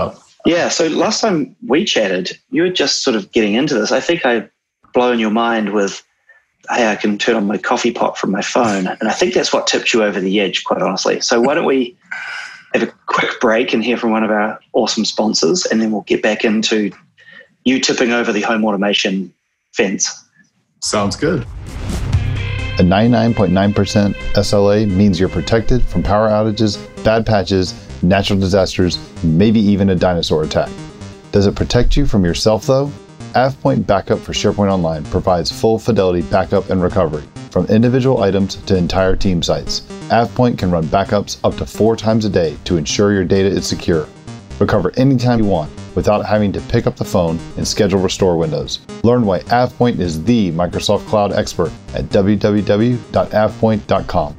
Yeah. So last time we chatted, you were just sort of getting into this. I think I've blown your mind with, hey, I can turn on my coffee pot from my phone. And I think that's what tipped you over the edge, quite honestly. So why don't we have a quick break and hear from one of our awesome sponsors, and then we'll get back into you tipping over the home automation fence. Sounds good. A ninety-nine point nine percent S L A means you're protected from power outages, bad patches, natural disasters, maybe even a dinosaur attack. Does it protect you from yourself though? AvePoint Backup for SharePoint Online provides full fidelity backup and recovery, from individual items to entire team sites. AvePoint can run backups up to four times a day to ensure your data is secure. Recover anytime you want without having to pick up the phone and schedule restore windows. Learn why AvePoint is the Microsoft Cloud expert at w w w dot avepoint dot com.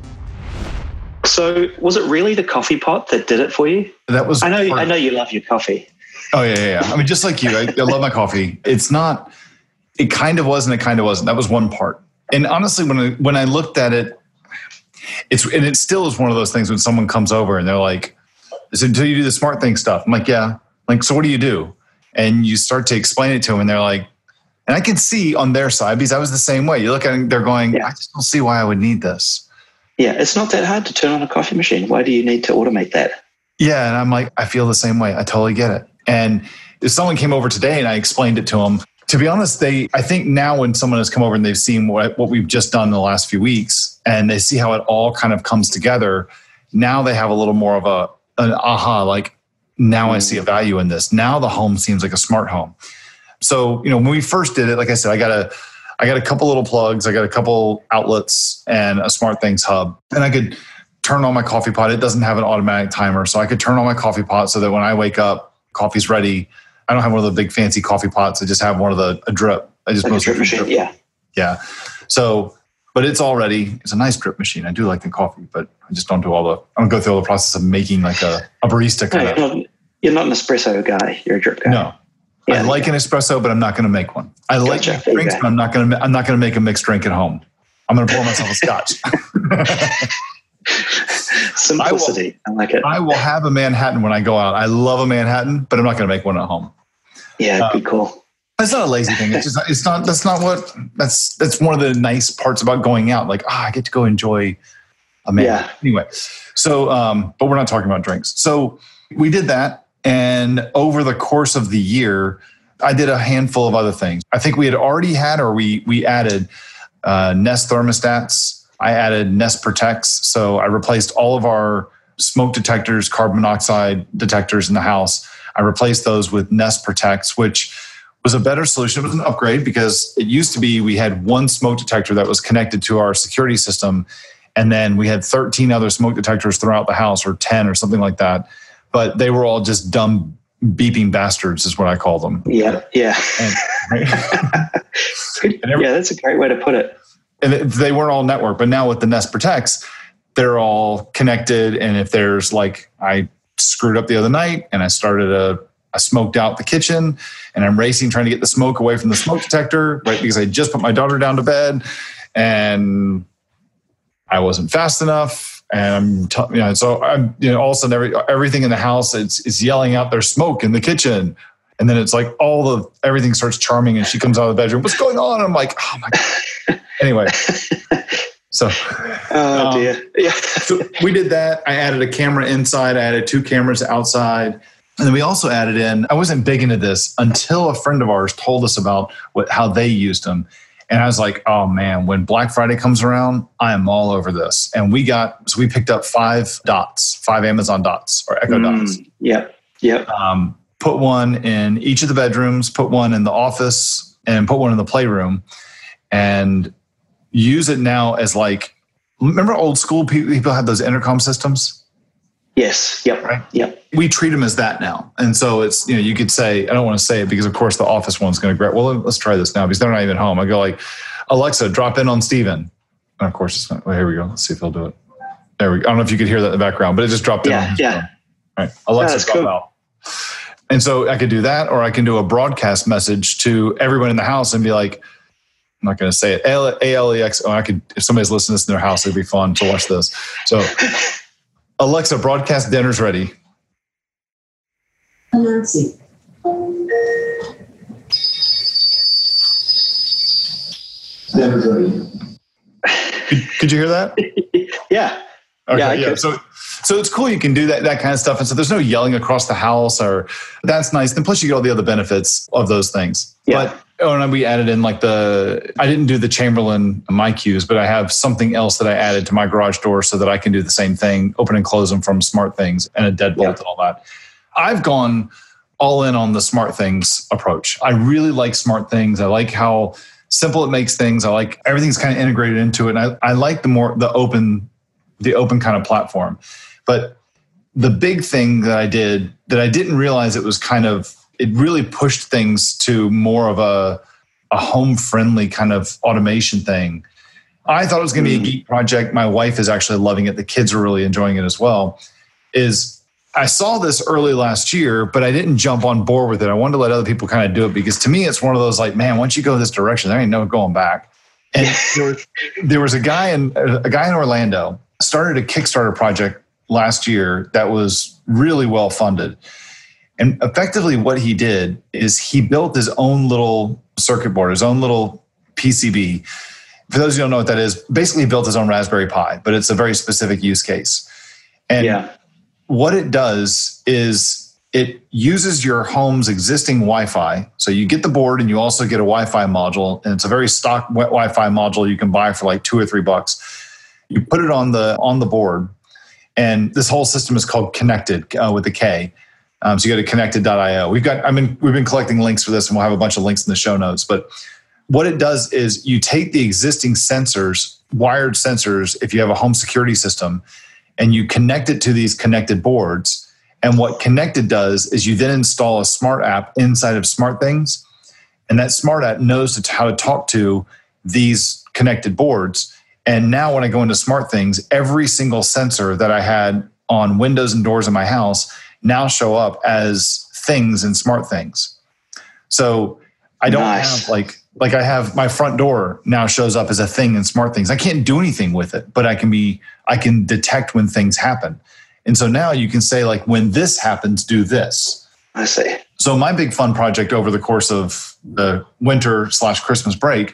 So was it really the coffee pot that did it for you? That was. I know. part- I know you love your coffee. Oh yeah, yeah, yeah. I mean, just like you, I, I love my coffee. It's not. It kind of was, and it kind of wasn't. That was one part. And honestly, when I when I looked at it, it's and it still is one of those things when someone comes over and they're like, "So until you do the smart thing stuff," I'm like, "Yeah." Like, so what do you do? And you start to explain it to them, and they're like, and I can see on their side because I was the same way. You look at it, they're going, Yeah. "I just don't see why I would need this." Yeah, it's not that hard to turn on a coffee machine. Why do you need to automate that? Yeah, and I'm like, I feel the same way. I totally get it. And if someone came over today and I explained it to them, to be honest, they I think now when someone has come over and they've seen what, what we've just done in the last few weeks and they see how it all kind of comes together, now they have a little more of a an aha, like now I see a value in this. Now the home seems like a smart home. So, you know, when we first did it, like I said, I got a I got a couple little plugs, I got a couple outlets and a SmartThings hub, and I could turn on my coffee pot. It doesn't have an automatic timer, so I could turn on my coffee pot so that when I wake up, coffee's ready. I don't have one of the big fancy coffee pots. I just have one of the a drip. I just Like a drip machine, drip. yeah. Yeah. So, but it's all ready. It's a nice drip machine. I do like the coffee, but I just don't do all the. I don't go through all the process of making like a, a barista kind No, of. you're, not, you're not an espresso guy. You're a drip guy. No, Yeah, I like an espresso, but I'm not going to make one. I like Gotcha. mixed drinks, Okay. but I'm not going to. I'm not going to make a mixed drink at home. I'm going to pour myself a scotch. Simplicity. I, I like it. I will have a Manhattan when I go out. I love a Manhattan, but I'm not going to make one at home. Yeah, uh, good call. It's not a lazy thing. It's just. It's not. That's not what. That's that's one of the nice parts about going out. Like, ah, I get to go enjoy a Manhattan. Yeah. Anyway, so um, but we're not talking about drinks. So we did that, and over the course of the year, I did a handful of other things. I think we had already had, or we we added uh, Nest thermostats. I added Nest Protects. So I replaced all of our smoke detectors, carbon monoxide detectors in the house. I replaced those with Nest Protects, which was a better solution. It was an upgrade because it used to be we had one smoke detector that was connected to our security system. And then we had thirteen other smoke detectors throughout the house, or ten or something like that. But they were all just dumb beeping bastards is what I call them. Yeah, yeah. And, right? Good. And every- Yeah, that's a great way to put it. and they weren't all networked, but now with the Nest Protects, they're all connected. And if there's like, I screwed up the other night and I started a, I smoked out the kitchen and I'm racing, trying to get the smoke away from the smoke detector, right? Because I just put my daughter down to bed and I wasn't fast enough. And I'm, t- you know, so I'm, you know, all of a sudden every, everything in the house, it's, it's yelling out there's smoke in the kitchen. And then it's like all the, everything starts charming and she comes out of the bedroom. What's going on? And I'm like, oh my God. Anyway, so, Oh, um, dear. Yeah. so we did that. I added a camera inside. I added two cameras outside. And then we also added in, I wasn't big into this until a friend of ours told us about what, how they used them. And I was like, oh man, when Black Friday comes around, I am all over this. And we got, so we picked up five dots, five Amazon dots or Echo Mm, dots. yep. Yep. Um, put one in each of the bedrooms, put one in the office, and put one in the playroom. And use it now as like, remember old school people, people had those intercom systems? Yes. Yep. Right. Yep. We treat them as that now. And so it's, you know, you could say, I don't want to say it because of course the office one's going to grab, well, let's try this now because they're not even home. I go like, Alexa, drop in on Steven. And of course it's not, well, here we go. Let's see if he'll do it. There we go. I don't know if you could hear that in the background, but it just dropped in. Yeah, on his yeah. phone. All right. Alexa, that's drop cool. out. And so I could do that, or I can do a broadcast message to everyone in the house and be like, I'm not going to say it. A L E X. Oh, I could, if somebody's listening to this in their house, it'd be fun to watch this. So, Alexa, broadcast dinner's ready. Announcing. Could, could you hear that? Yeah. Okay, yeah, yeah. So, so it's cool. You can do that, that kind of stuff. And so there's no yelling across the house, or that's nice. And plus you get all the other benefits of those things. Yeah. But, oh, and we added in like the, I didn't do the Chamberlain my cues, but I have something else that I added to my garage door so that I can do the same thing, open and close them from SmartThings and a deadbolt yeah. and all that. I've gone all in on the SmartThings approach. I really like SmartThings. I like how simple it makes things. I like everything's kind of integrated into it. And I, I like the more, the open, the open kind of platform. But the big thing that I did that I didn't realize it was kind of, it really pushed things to more of a, a home-friendly kind of automation thing. I thought it was going to be a geek project. My wife is actually loving it. The kids are really enjoying it as well. Is I saw this early last year, but I didn't jump on board with it. I wanted to let other people kind of do it because to me, it's one of those like, man, once you go this direction, there ain't no going back. And there was, there was a guy in a guy in Orlando started a Kickstarter project last year that was really well funded. And effectively what he did is he built his own little circuit board, his own little P C B. For those who don't know what that is, basically he built his own Raspberry Pi, but it's a very specific use case. And yeah. what it does is it uses your home's existing Wi-Fi. So you get the board and you also get a Wi-Fi module, and it's a very stock Wi-Fi module you can buy for like two or three bucks. You put it on the on the board, and this whole system is called Connected uh, with a K. Um, so you go to connected dot io. We've got I mean we've been collecting links for this, and we'll have a bunch of links in the show notes. But what it does is you take the existing sensors, wired sensors, if you have a home security system, and you connect it to these connected boards. And what Connected does is you then install a smart app inside of SmartThings, and that smart app knows how to talk to these connected boards. And now when I go into SmartThings, every single sensor that I had on windows and doors in my house now show up as things in SmartThings. So I don't nice. have like, like I have my front door now shows up as a thing in SmartThings. I can't do anything with it, but I can be, I can detect when things happen. And so now you can say like, when this happens, do this. I see. So my big fun project over the course of the winter slash Christmas break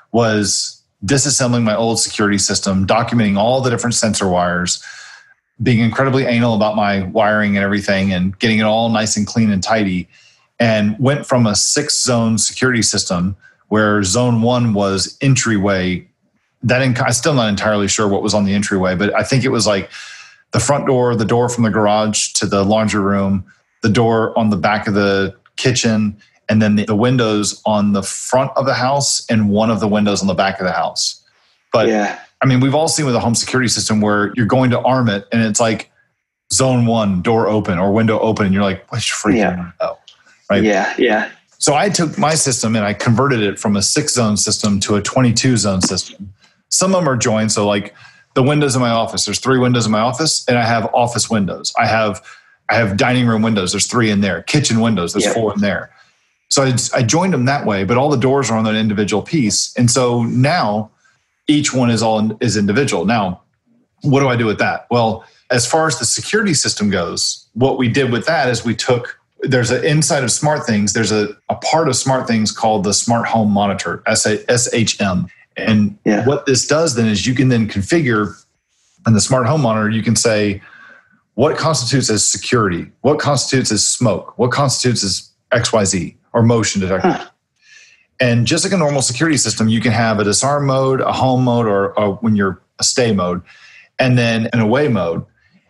was disassembling my old security system, documenting all the different sensor wires, being incredibly anal about my wiring and everything, and getting it all nice and clean and tidy. And went from a six zone security system where zone one was entryway. That in, I'm still not entirely sure what was on the entryway, but I think it was like the front door, the door from the garage to the laundry room, the door on the back of the kitchen, and then the, the windows on the front of the house and one of the windows on the back of the house. But yeah. I mean, we've all seen with a home security system where you're going to arm it and it's like zone one, door open or window open, and you're like, what's freaking yeah. out? Right? Yeah, yeah. So I took my system and I converted it from a six zone system to a twenty-two zone system. Some of them are joined. So like the windows in my office, there's three windows in my office, and I have office windows. I have I have dining room windows. There's three in there. Kitchen windows. There's yeah. four in there. So I, I joined them that way, but all the doors are on that individual piece. And so now each one is all is individual. Now, what do I do with that? Well, as far as the security system goes, what we did with that is we took, there's an inside of SmartThings, there's a, a part of SmartThings called the Smart Home Monitor, S H M. And yeah. what this does then is you can then configure in the Smart Home Monitor, you can say, what constitutes as security? What constitutes as smoke? What constitutes as X Y Z or motion detector? Huh. And just like a normal security system, you can have a disarm mode, a home mode, or a, when you're a stay mode, and then an away mode.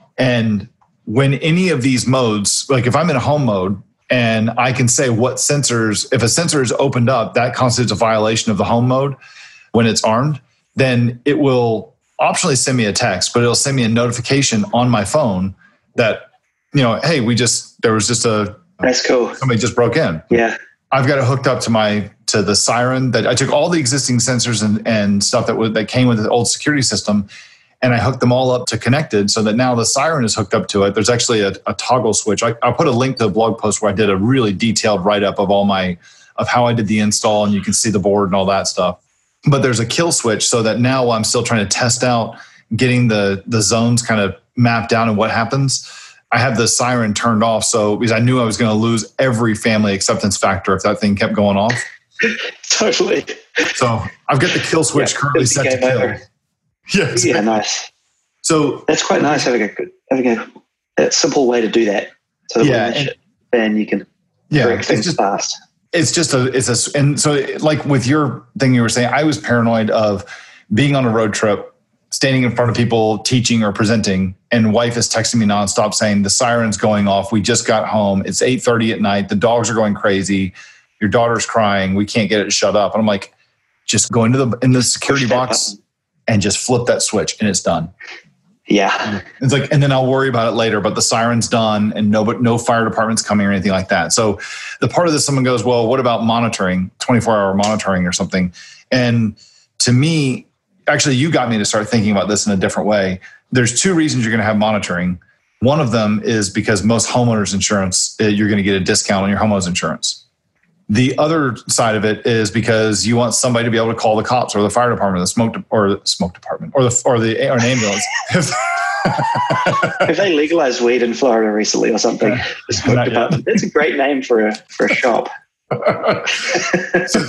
And when any of these modes, like if I'm in a home mode and I can say what sensors, if a sensor is opened up, that constitutes a violation of the home mode when it's armed, then it will optionally send me a text, but it'll send me a notification on my phone that, you know, hey, we just, there was just a, that's cool. Somebody just broke in. Yeah. I've got it hooked up to my, to the siren that I took all the existing sensors and, and stuff that was, that came with the old security system, and I hooked them all up to Connected so that now the siren is hooked up to it. There's actually a, a toggle switch. I, I'll put a link to a blog post where I did a really detailed write-up of all my, of how I did the install, and you can see the board and all that stuff. But there's a kill switch so that now I'm still trying to test out getting the, the zones kind of mapped out and what happens. I have the siren turned off. So because I knew I was going to lose every family acceptance factor if that thing kept going off. Totally. So I've got the kill switch yeah, currently set to kill. Over. Yes. Yeah, nice. So that's quite nice having a having a, a simple way to do that. So yeah, and, and you can yeah, correct things just, fast. It's just a it's a and so like with your thing you were saying, I was paranoid of being on a road trip, standing in front of people, teaching or presenting, and wife is texting me nonstop saying the siren's going off. We just got home. It's eight thirty at night. The dogs are going crazy. Your daughter's crying. We can't get it shut up. And I'm like, just go into the in the security box and just flip that switch, and it's done. Yeah. It's like, and then I'll worry about it later, but the siren's done and no, no fire department's coming or anything like that. So the part of this, someone goes, well, what about monitoring, twenty-four hour monitoring or something? And to me, actually, you got me to start thinking about this in a different way. There's two reasons you're going to have monitoring. One of them is because most homeowners insurance, you're going to get a discount on your homeowners insurance. The other side of it is because you want somebody to be able to call the cops or the fire department, the smoke de- or the smoke department, or the or the or an ambulance. If they legalized weed in Florida recently or something, the smoke department. That's a great name for a for a shop. so,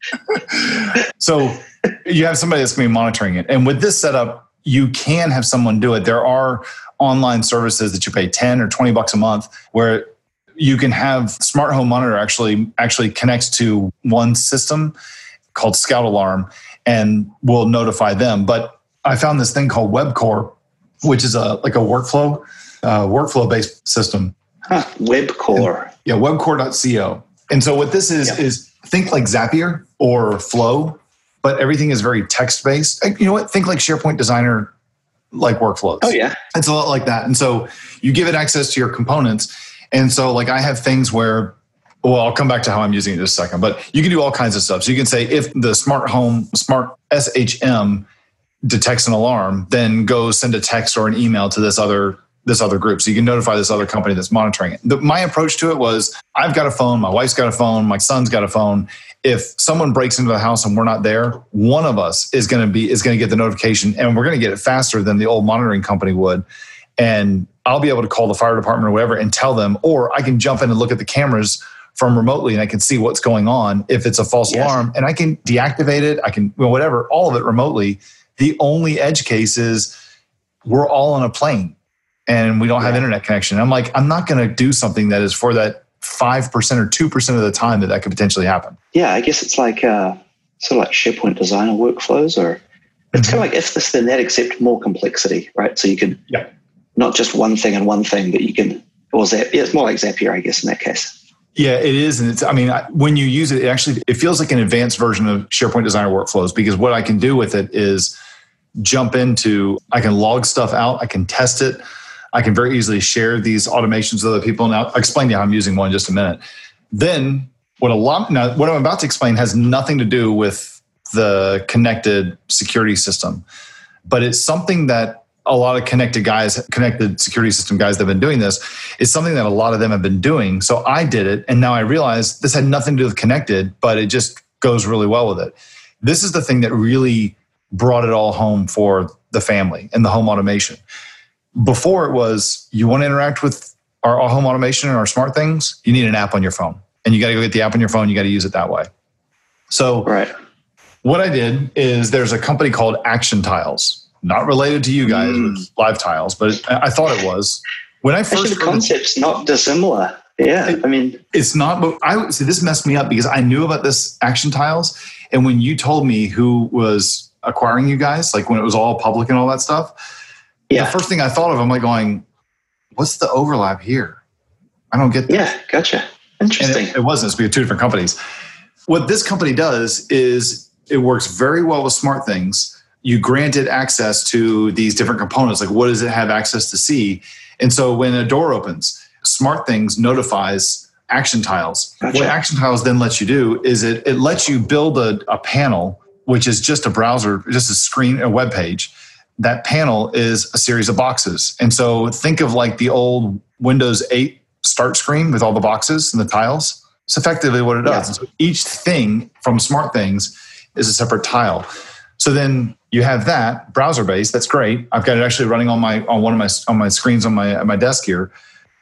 so you have somebody that's going to be monitoring it, and with this setup, you can have someone do it. There are online services that you pay ten or twenty bucks a month where you can have Smart Home Monitor actually actually connects to one system called Scout Alarm and will notify them. But I found this thing called WebCore, which is a like a workflow uh, workflow based system. Huh, WebCore. And, yeah, webcore dot co. And so what this is yeah. is think like Zapier or Flow, but everything is very text based. You know what? Think like SharePoint Designer like workflows. Oh yeah, it's a lot like that. And so you give it access to your components. And so like I have things where, well, I'll come back to how I'm using it in just a second, but you can do all kinds of stuff. So you can say if the smart home, smart S H M detects an alarm, then go send a text or an email to this other this other group. So you can notify this other company that's monitoring it. The, my approach to it was I've got a phone, my wife's got a phone, my son's got a phone. If someone breaks into the house and we're not there, one of us is going to be is going to get the notification, and we're going to get it faster than the old monitoring company would. And I'll be able to call the fire department or whatever and tell them, or I can jump in and look at the cameras from remotely and I can see what's going on if it's a false yes. alarm, and I can deactivate it. I can, well, whatever, all of it remotely. The only edge case is we're all on a plane and we don't have yeah. internet connection. I'm like, I'm not going to do something that is for that five percent or two percent of the time that that could potentially happen. Yeah, I guess it's like uh, sort of like SharePoint Designer workflows, or it's mm-hmm. kind of like if this then that, except more complexity, right? So you can yeah. not just one thing and one thing, but you can, or Zap, yeah, it's more like Zapier, I guess, in that case. Yeah, it is. And it's, I mean, when you use it, it actually, it feels like an advanced version of SharePoint Designer workflows, because what I can do with it is jump into, I can log stuff out, I can test it. I can very easily share these automations with other people. Now, I'll explain to you how I'm using one in just a minute. Then what a lot, now what I'm about to explain has nothing to do with the connected security system, but it's something that a lot of connected guys, connected security system guys that have been doing this, is something that a lot of them have been doing. So I did it, and now I realize this had nothing to do with connected, but it just goes really well with it. This is the thing that really brought it all home for the family and the home automation. Before it was, you want to interact with our, our home automation and our smart things, you need an app on your phone. And you got to go get the app on your phone, you got to use it that way. So right. what I did is there's a company called Action Tiles. Not related to you guys mm. with Live Tiles, but it, I thought it was. When I first Actually, the concept's not dissimilar. Yeah, it, I mean, it's not. But I see this messed me up because I knew about this Action Tiles, and when you told me who was acquiring you guys, like when it was all public and all that stuff, yeah. the first thing I thought of, I'm like going, "What's the overlap here? I don't get that." Yeah, gotcha. Interesting. It, it wasn't. It's because two different companies. What this company does is it works very well with smart things. You granted access to these different components. Like, what does it have access to see? And so when a door opens, Smart Things notifies Action Tiles. Gotcha. What Action Tiles then lets you do is it, it lets you build a, a panel, which is just a browser, just a screen, a web page. That panel is a series of boxes. And so think of like the old Windows eight start screen with all the boxes and the tiles. It's effectively what it does. Yeah. And so each thing from Smart Things is a separate tile. So then you have that browser based. That's great. I've got it actually running on my on one of my on my screens on my at my desk here.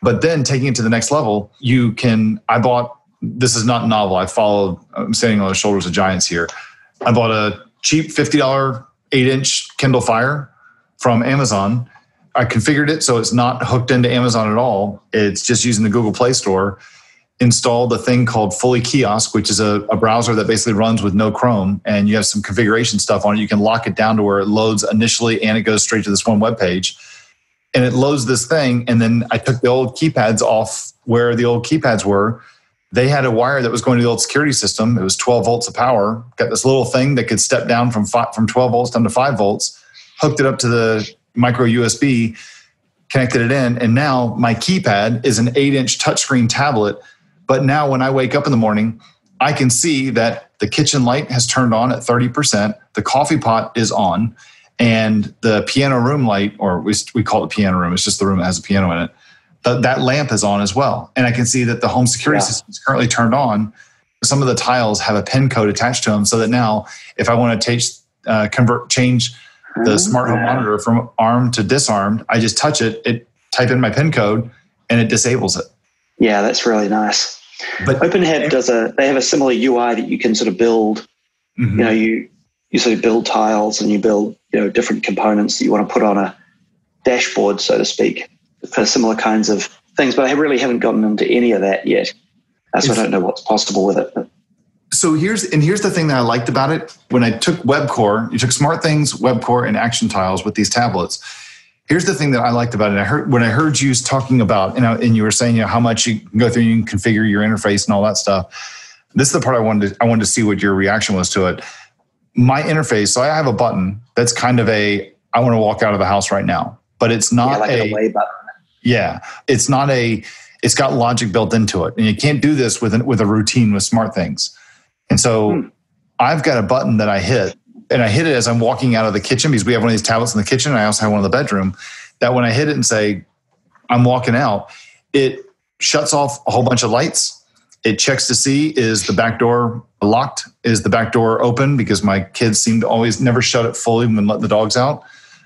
But then taking it to the next level, you can, I bought, this is not novel. I followed, I'm standing on the shoulders of giants here. I bought a cheap fifty dollars eight inch Kindle Fire from Amazon. I configured it so it's not hooked into Amazon at all. It's just using the Google Play Store. Installed a thing called Fully Kiosk, which is a, a browser that basically runs with no Chrome, and you have some configuration stuff on it. You can lock it down to where it loads initially and it goes straight to this one web page. And it loads this thing, and then I took the old keypads off where the old keypads were. They had a wire that was going to the old security system. It was twelve volts of power. Got this little thing that could step down from five, from twelve volts down to five volts. Hooked it up to the micro U S B, connected it in, and now my keypad is an eight inch touchscreen tablet. But now when I wake up in the morning, I can see that the kitchen light has turned on at thirty percent. The coffee pot is on, and the piano room light, or we, we call it piano room, it's just the room that has a piano in it, that, that lamp is on as well. And I can see that the home security yeah. system is currently turned on. Some of the tiles have a pin code attached to them, so that now if I want to take, uh, convert, change the smart home monitor from armed to disarmed, I just touch it, it type in my pin code, and it disables it. Yeah, that's really nice. But OpenHab does a, they have a similar U I that you can sort of build, mm-hmm. you know, you, you sort of build tiles and you build, you know, different components that you want to put on a dashboard, so to speak, for similar kinds of things. But I really haven't gotten into any of that yet. So I don't know what's possible with it. But. So here's, and here's the thing that I liked about it. When I took WebCore, you took SmartThings, WebCore, and Action Tiles with these tablets. Here's the thing that I liked about it. I heard when I heard you talking about, you know, and you were saying, you know, how much you can go through, you can configure your interface and all that stuff. This is the part I wanted to, I wanted to see what your reaction was to it. My interface, so I have a button that's kind of a, I want to walk out of the house right now, but it's not yeah, like a, a away button. Yeah, it's not a, it's got logic built into it, and you can't do this with an, with a routine with SmartThings. And so hmm. I've got a button that I hit. And I hit it as I'm walking out of the kitchen, because we have one of these tablets in the kitchen. And I also have one in the bedroom, that when I hit it and say, I'm walking out, it shuts off a whole bunch of lights. It checks to see, is the back door locked? Is the back door open? Because my kids seem to always never shut it fully when let the dogs out.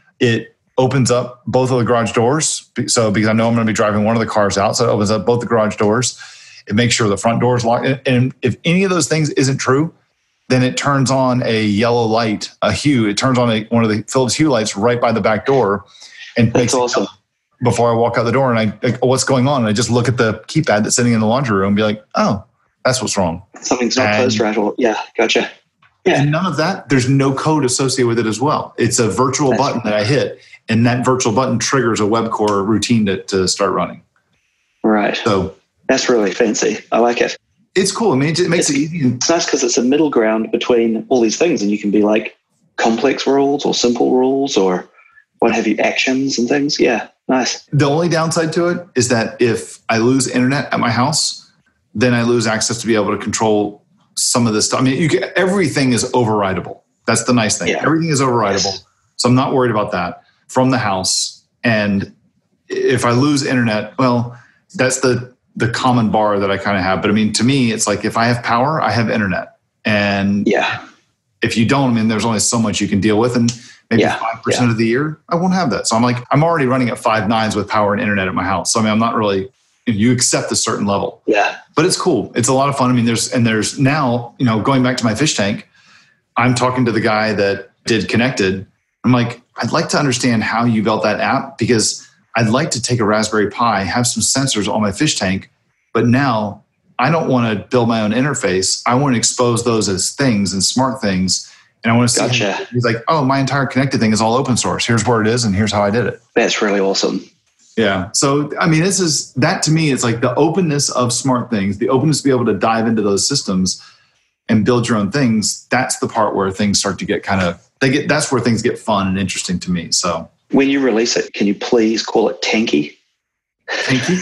It opens up both of the garage doors. So because I know I'm going to be driving one of the cars out. So it opens up both the garage doors. It makes sure the front door is locked. And if any of those things isn't true, then it turns on a yellow light, a hue. It turns on a, one of the Philips Hue lights right by the back door, and that's awesome. Before I walk out the door, and I like, oh, what's going on? And I just look at the keypad that's sitting in the laundry room and be like, oh, that's what's wrong. Something's not and, closed right. Or, yeah, gotcha. Yeah. And none of that, there's no code associated with it as well. It's a virtual that's button right. that I hit, and that virtual button triggers a WebCore routine to, to start running. Right. So that's really fancy. I like it. It's cool. I mean, it, it makes it's, it easy. It's nice because it's a middle ground between all these things, and you can be like complex rules or simple rules or what have you, actions and things. Yeah, nice. The only downside to it is that if I lose internet at my house, then I lose access to be able to control some of this stuff. I mean, you can, everything is overridable. That's the nice thing. Yeah. Everything is overridable. Yes. So I'm not worried about that from the house. And if I lose internet, well, that's the the common bar that I kind of have. But I mean, to me, it's like if I have power, I have internet. And yeah, if you don't, I mean, there's only so much you can deal with. And maybe yeah. five percent yeah. of the year, I won't have that. So I'm like, I'm already running at five nines with power and internet at my house. So I mean, I'm not really, you accept a certain level. Yeah. But it's cool. It's a lot of fun. I mean, there's, and there's now, you know, going back to my fish tank, I'm talking to the guy that did Connected. I'm like, I'd like to understand how you built that app, because I'd like to take a Raspberry Pi, have some sensors on my fish tank, but now I don't want to build my own interface. I want to expose those as things and smart things. And I want to see, gotcha. He's like, oh, my entire Connected thing is all open source. Here's where it is, and here's how I did it. That's really awesome. Yeah. So, I mean, this is, that to me, it's like the openness of SmartThings, the openness to be able to dive into those systems and build your own things. That's the part where things start to get kind of, they get, that's where things get fun and interesting to me. So when you release it, can you please call it Tanky? Tanky?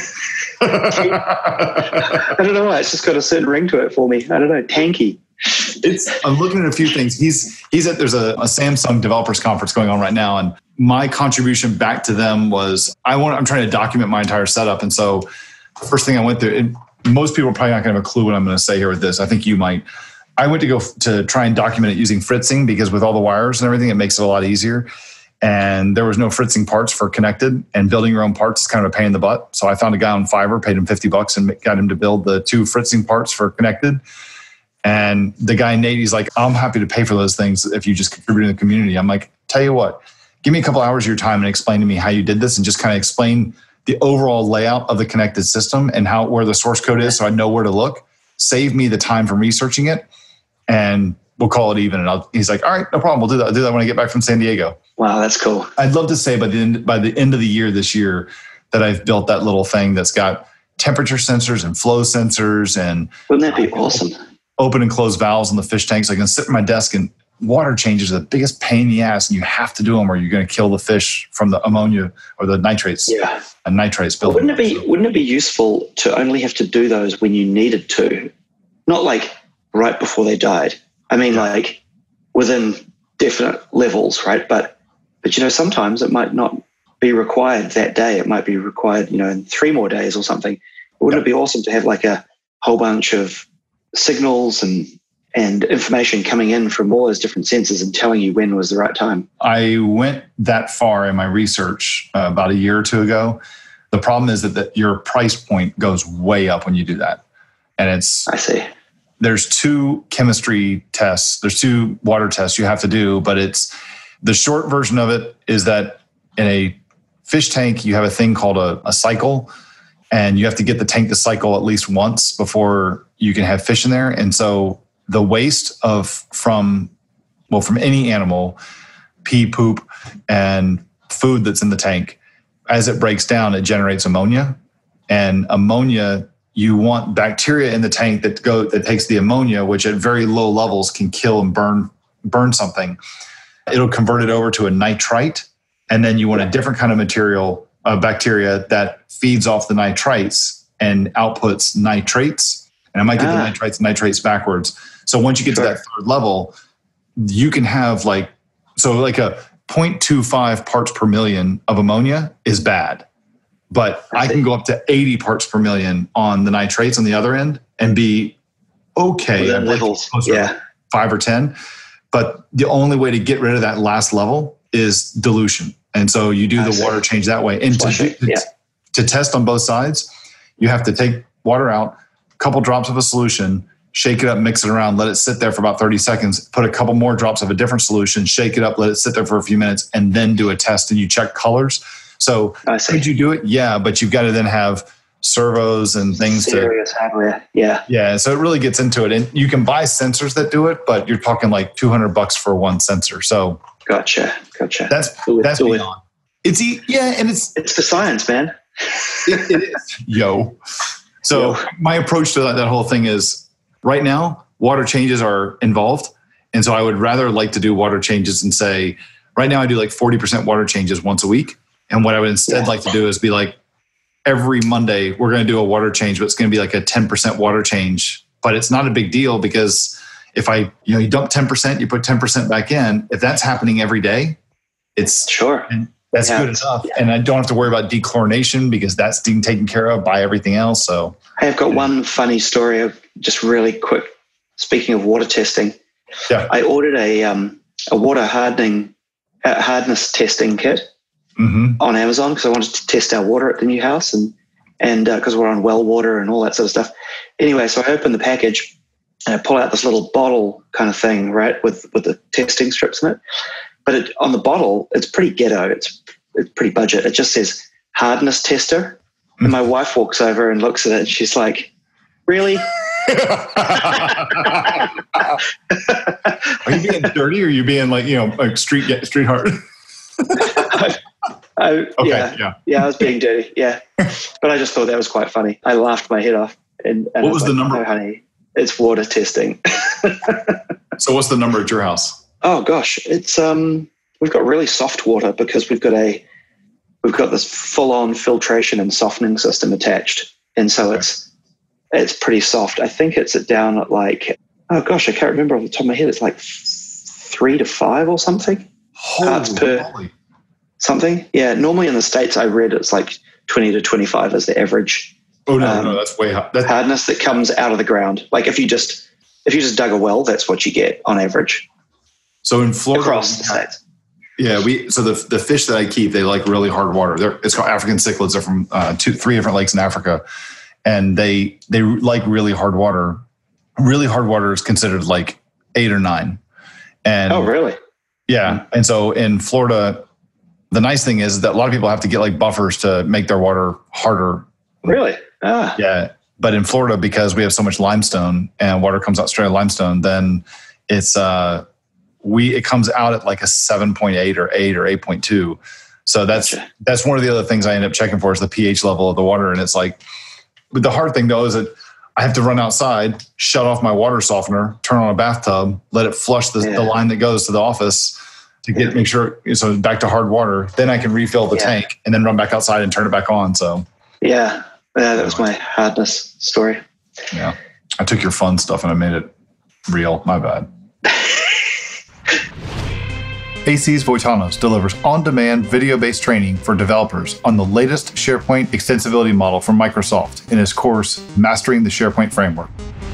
I don't know why. It's just got a certain ring to it for me. I don't know. Tanky. It's, I'm looking at a few things. He's, he's at, there's a, a Samsung developers conference going on right now. And my contribution back to them was, I want, I'm trying to document my entire setup. And so the first thing I went through, and most people are probably not going to have a clue what I'm going to say here with this. I think you might. I went to go f- to try and document it using Fritzing, because with all the wires and everything, it makes it a lot easier. and there was no fritzing parts for connected, and building your own parts is kind of a pain in the butt. So I found a guy on Fiverr, paid him fifty bucks and got him to build the two fritzing parts for connected. And the guy, Nate, he's like, I'm happy to pay for those things if you just contribute in the community. I'm like, tell you what, give me a couple hours of your time and explain to me how you did this, and just kind of explain the overall layout of the connected system and how where the source code is so I know where to look. Save me the time from researching it, and we'll call it even. And I'll, he's like, all right, no problem. We'll do that. I'll do that when I get back from San Diego. Wow, that's cool. I'd love to say by the end, by the end of the year this year that I've built that little thing that's got temperature sensors and flow sensors. And wouldn't that be awesome? Open and close valves on the fish tanks. I can sit at my desk, and water changes are the biggest pain in the ass, and you have to do them or you're going to kill the fish from the ammonia or the nitrates. Yeah. And nitrates building. Wouldn't it be, wouldn't it be useful to only have to do those when you needed to? Not like right before they died. I mean, like within definite levels, right? But, but, you know, sometimes it might not be required that day. It might be required, you know, in three more days or something. Wouldn't yeah. it be awesome to have like a whole bunch of signals and and information coming in from all those different sensors and telling you when was the right time? I went that far in my research uh, about a year or two ago. The problem is that the, your price point goes way up when you do that. And it's... I see. There's two chemistry tests. There's two water tests you have to do, but it's... The short version of it is that in a fish tank, you have a thing called a, a cycle, and you have to get the tank to cycle at least once before you can have fish in there. And so the waste of from, well, from any animal, pee, poop, and food that's in the tank, as it breaks down, it generates ammonia. And ammonia, you want bacteria in the tank that go that takes the ammonia, which at very low levels can kill and burn burn something. It'll convert it over to a nitrite, and then you want a different kind of material, uh, bacteria that feeds off the nitrites and outputs nitrates. And I might get ah. the nitrites and nitrates backwards. So once you get sure. to that third level, you can have like, so like a zero point two five parts per million of ammonia is bad. But I, I can go up to eighty parts per million on the nitrates on the other end and be okay. Well, levels, yeah. Five or ten. But the only way to get rid of that last level is dilution. And so you do I the see. water change that way. And to, to, yeah. to test on both sides, you have to take water out, a couple drops of a solution, shake it up, mix it around, let it sit there for about thirty seconds, put a couple more drops of a different solution, shake it up, let it sit there for a few minutes, and then do a test, and you check colors. So could you do it? Yeah, but you've got to then have servos and things. Serious to, hardware, yeah. Yeah, so it really gets into it. And you can buy sensors that do it, but you're talking like two hundred bucks for one sensor. So Gotcha, gotcha. That's that's beyond. It's yeah, and it's it's the science, man. it, it is, yo. So yo. My approach to that, that whole thing is right now water changes are involved, and so I would rather like to do water changes and say right now I do like forty percent water changes once a week, and what I would instead yeah. like to do is be like every Monday we're going to do a water change, but it's going to be like a ten percent water change, but it's not a big deal because if I, you know, you dump ten percent, you put ten percent back in. If that's happening every day, it's sure. And that's yeah. good enough. Yeah. And I don't have to worry about dechlorination because that's being taken care of by everything else. So I've got yeah. one funny story of just really quick. Speaking of water testing, yeah. I ordered a um, a water hardening uh, hardness testing kit mm-hmm. on Amazon because I wanted to test our water at the new house and and because uh, we're on well water and all that sort of stuff. Anyway, so I opened the package. And I pull out this little bottle kind of thing, right, with, with the testing strips in it. But it, on the bottle, it's pretty ghetto. It's it's pretty budget. It just says hardness tester. And my wife walks over and looks at it and she's like, really? Are you being dirty or are you being like, you know, like street street hard? I, I, okay, yeah, yeah. Yeah, I was being dirty, yeah. But I just thought that was quite funny. I laughed my head off. And, and what was, was like, the number? Oh, honey. It's water testing. So what's the number at your house? Oh gosh, it's um we've got really soft water because we've got a we've got this full-on filtration and softening system attached. And so okay. it's it's pretty soft. I think it's at down at like oh gosh, I can't remember off the top of my head. It's like three to five or something. Holy parts per holy. Something. Yeah. Normally in the States I read it's like twenty to twenty-five as the average. Oh no, um, no, that's way high. That's hardness that comes out of the ground. Like if you just if you just dug a well, that's what you get on average. So in Florida, across the states. Yeah, we so the the fish that I keep, they like really hard water. They're, it's called African cichlids. They're from uh, two, three different lakes in Africa, and they they like really hard water. Really hard water is considered like eight or nine. And oh, really? Yeah, and so in Florida, the nice thing is that a lot of people have to get like buffers to make their water harder. Really? Ah. Yeah, but in Florida, because we have so much limestone and water comes out straight out of limestone, then it's uh. We it comes out at like a seven point eight or eight or eight point two. So that's gotcha. That's one of the other things I end up checking for is the pH level of the water. And it's like, but the hard thing though is that I have to run outside, shut off my water softener, turn on a bathtub, let it flush the, yeah. the line that goes to the office to get yeah. make sure so back to hard water. Then I can refill the yeah. tank and then run back outside and turn it back on. So yeah, yeah, that was my hardness story. Yeah, I took your fun stuff and I made it real. My bad. A C's Voitanos delivers on-demand video-based training for developers on the latest SharePoint extensibility model from Microsoft in his course, Mastering the SharePoint Framework.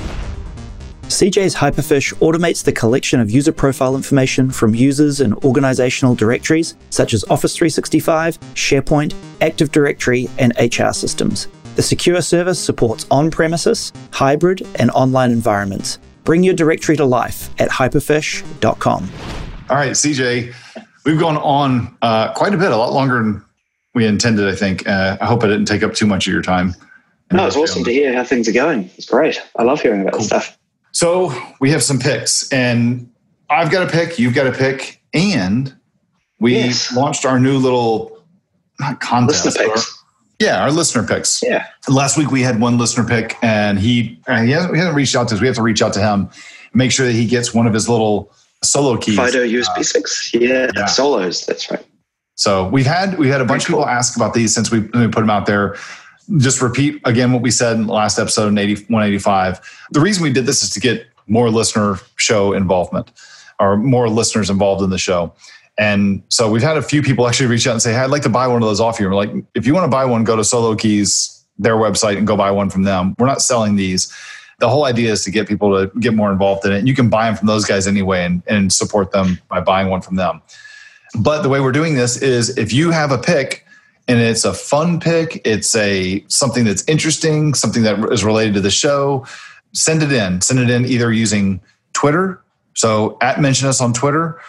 C J's Hyperfish automates the collection of user profile information from users in organizational directories such as Office three sixty-five, SharePoint, Active Directory, and H R systems. The secure service supports on-premises, hybrid, and online environments. Bring your directory to life at hyperfish dot com. All right, C J, we've gone on uh, quite a bit, a lot longer than we intended, I think. Uh, I hope I didn't take up too much of your time. No, it's awesome to hear how things are going. It's great. I love hearing about cool. this stuff. So we have some picks, and I've got a pick, you've got a pick, and we yes. launched our new little, not contest. Listener picks. Our, yeah, our listener picks. Yeah. Last week we had one listener pick, and he, uh, he, hasn't, he hasn't reached out to us. We have to reach out to him, make sure that he gets one of his little solo keys. FIDO U S B six. Yeah, yeah, solos. That's right. So we've had we had a bunch Very of people cool. ask about these since we, we put them out there. Just repeat again what we said in the last episode in one eighty-five. The reason we did this is to get more listener show involvement or more listeners involved in the show. And so we've had a few people actually reach out and say, hey, I'd like to buy one of those off you. We're like, if you want to buy one, go to Solo Keys, their website, and go buy one from them. We're not selling these. The whole idea is to get people to get more involved in it. And you can buy them from those guys anyway and, and support them by buying one from them. But the way we're doing this is if you have a pick and it's a fun pick, it's a something that's interesting, something that is related to the show, send it in. Send it in either using Twitter, so at mention us on Twitter,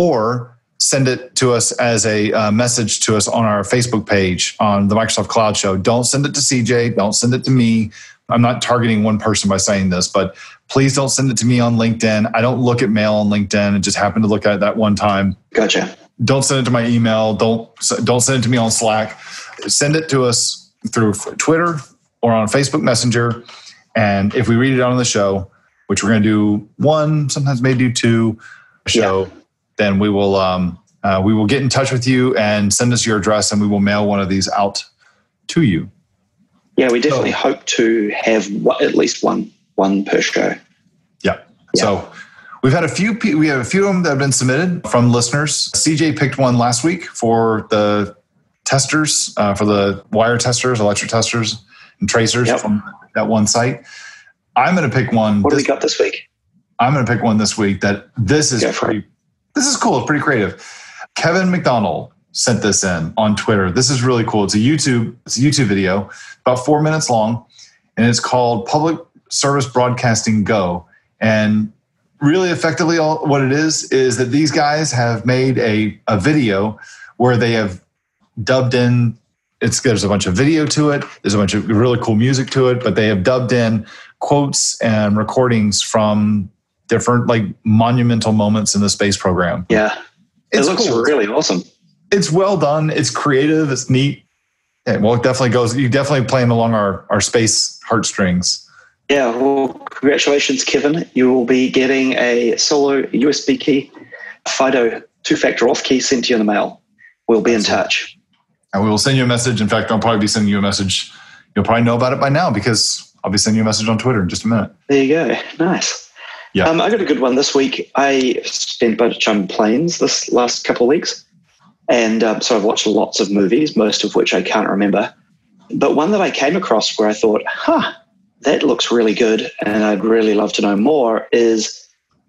or send it to us as a uh, message to us on our Facebook page on the Microsoft Cloud Show. Don't send it to C J. Don't send it to me. I'm not targeting one person by saying this, but please don't send it to me on LinkedIn. I don't look at mail on LinkedIn. I just happened to look at it that one time. Gotcha. Don't send it to my email. Don't don't send it to me on Slack. Send it to us through Twitter or on Facebook Messenger. And if we read it on the show, which we're going to do one, sometimes maybe do two show, yeah. then we will um, uh, we will get in touch with you and send us your address, and we will mail one of these out to you. Yeah, we definitely so, hope to have at least one one per show. Yeah. yeah. So we've had a few. We have a few of them that have been submitted from listeners. C J picked one last week for the testers, uh, for the wire testers, electric testers, and tracers yep. from that one site. I'm going to pick one. What do we got this week? I'm going to pick one this week that this is pretty. It. This is cool. It's pretty creative. Kevin McDonald sent this in on Twitter. This is really cool. It's a YouTube. It's a YouTube video, about four minutes long, and it's called Public Service Broadcasting Go. And really, effectively, all what it is is that these guys have made a a video where they have dubbed in. It's there's a bunch of video to it. There's a bunch of really cool music to it, but they have dubbed in quotes and recordings from different like monumental moments in the space program. Yeah, it's it looks cool. really awesome. It's well done. It's creative. It's neat. Yeah, well, it definitely goes. You definitely playing along our, our space heartstrings. Yeah. Well, congratulations, Kevin. You will be getting a solo U S B key, FIDO two-factor auth key sent to you in the mail. We'll be Excellent. in touch. And we will send you a message. In fact, I'll probably be sending you a message. You'll probably know about it by now because I'll be sending you a message on Twitter in just a minute. There you go. Nice. Yeah. Um, I got a good one this week. I spent a bunch of time in planes this last couple of weeks. And um, so I've watched lots of movies, most of which I can't remember. But one that I came across where I thought, huh, that looks really good and I'd really love to know more is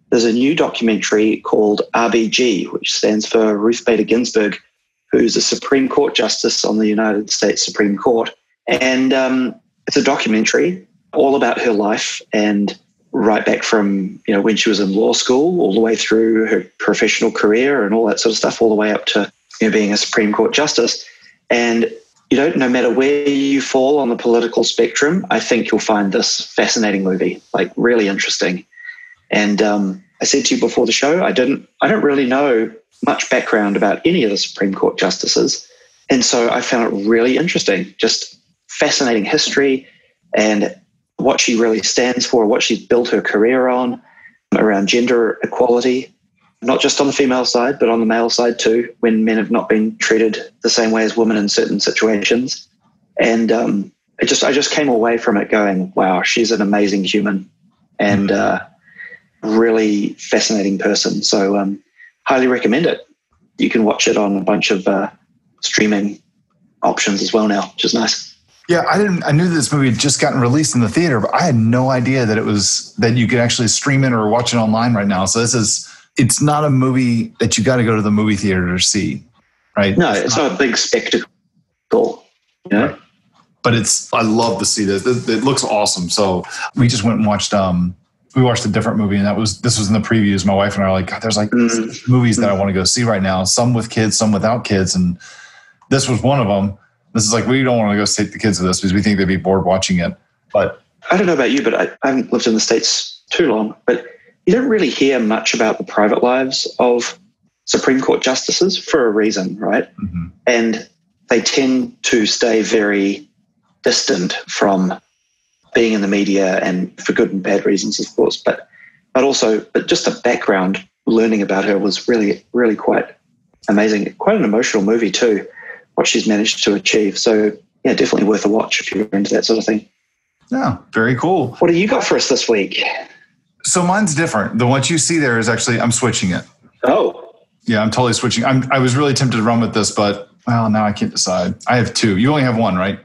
there's a new documentary called R B G, which stands for Ruth Bader Ginsburg, who's a Supreme Court justice on the United States Supreme Court. And um, it's a documentary all about her life, and right back from, you know, when she was in law school all the way through her professional career and all that sort of stuff, all the way up to, you know, being a Supreme Court justice. And, you know, no matter where you fall on the political spectrum, I think you'll find this fascinating movie, like really interesting. And um, I said to you before the show, I didn't, I don't really know much background about any of the Supreme Court justices. And so I found it really interesting, just fascinating history and what she really stands for, what she's built her career on around gender equality, not just on the female side, but on the male side too, when men have not been treated the same way as women in certain situations. And um, it just, I just came away from it going, wow, she's an amazing human and uh, really fascinating person. So um, highly recommend it. You can watch it on a bunch of uh, streaming options as well now, which is nice. Yeah, I didn't. I knew this movie had just gotten released in the theater, but I had no idea that it was that you could actually stream it or watch it online right now. So this is, it's not a movie that you got to go to the movie theater to see, right? No, it's, it's not, not a big spectacle. You know? Right. But it's, I love to see this. It, it looks awesome. So we just went and watched. Um, we watched a different movie, and that was this was in the previews. My wife and I are like, God, there's like mm-hmm. movies that I want to go see right now. Some with kids, some without kids, and this was one of them. This is like, we don't want to go take the kids to this because we think they'd be bored watching it. But I don't know about you, but I, I haven't lived in the States too long. But you don't really hear much about the private lives of Supreme Court justices for a reason, right? Mm-hmm. And they tend to stay very distant from being in the media, and for good and bad reasons, of course. But but also, but just the background, learning about her was really, really quite amazing. Quite an emotional movie too, what she's managed to achieve. So yeah, definitely worth a watch if you're into that sort of thing. Yeah, very cool. What do you got for us this week? So mine's different. The one you see there is actually, I'm switching it. Oh. Yeah, I'm totally switching. I'm, I was really tempted to run with this, but well, now I can't decide. I have two. You only have one, right?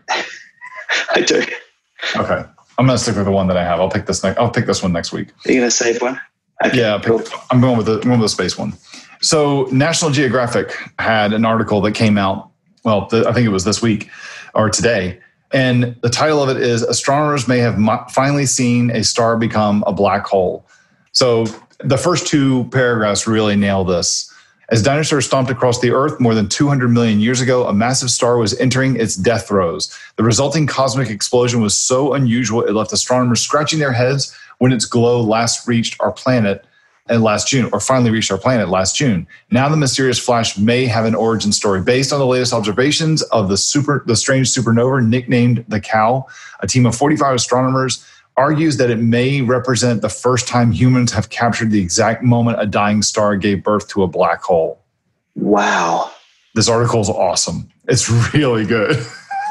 I do. Okay. I'm going to stick with the one that I have. I'll pick this next. I'll pick this one next week. Are you going to save one? Okay, yeah, cool. I'm going with the I'm going with the space one. So National Geographic had an article that came out. Well, the, I think it was this week or today. And the title of it is Astronomers May Have Mo- Finally Seen a Star Become a Black Hole. So the first two paragraphs really nail this. As dinosaurs stomped across the Earth more than two hundred million years ago, a massive star was entering its death throes. The resulting cosmic explosion was so unusual it left astronomers scratching their heads when its glow last reached our planet and last June, or finally reached our planet last June. Now the mysterious flash may have an origin story. Based on the latest observations of the super, the strange supernova nicknamed the Cow, a team of forty-five astronomers argues that it may represent the first time humans have captured the exact moment a dying star gave birth to a black hole. Wow. This article is awesome. It's really good.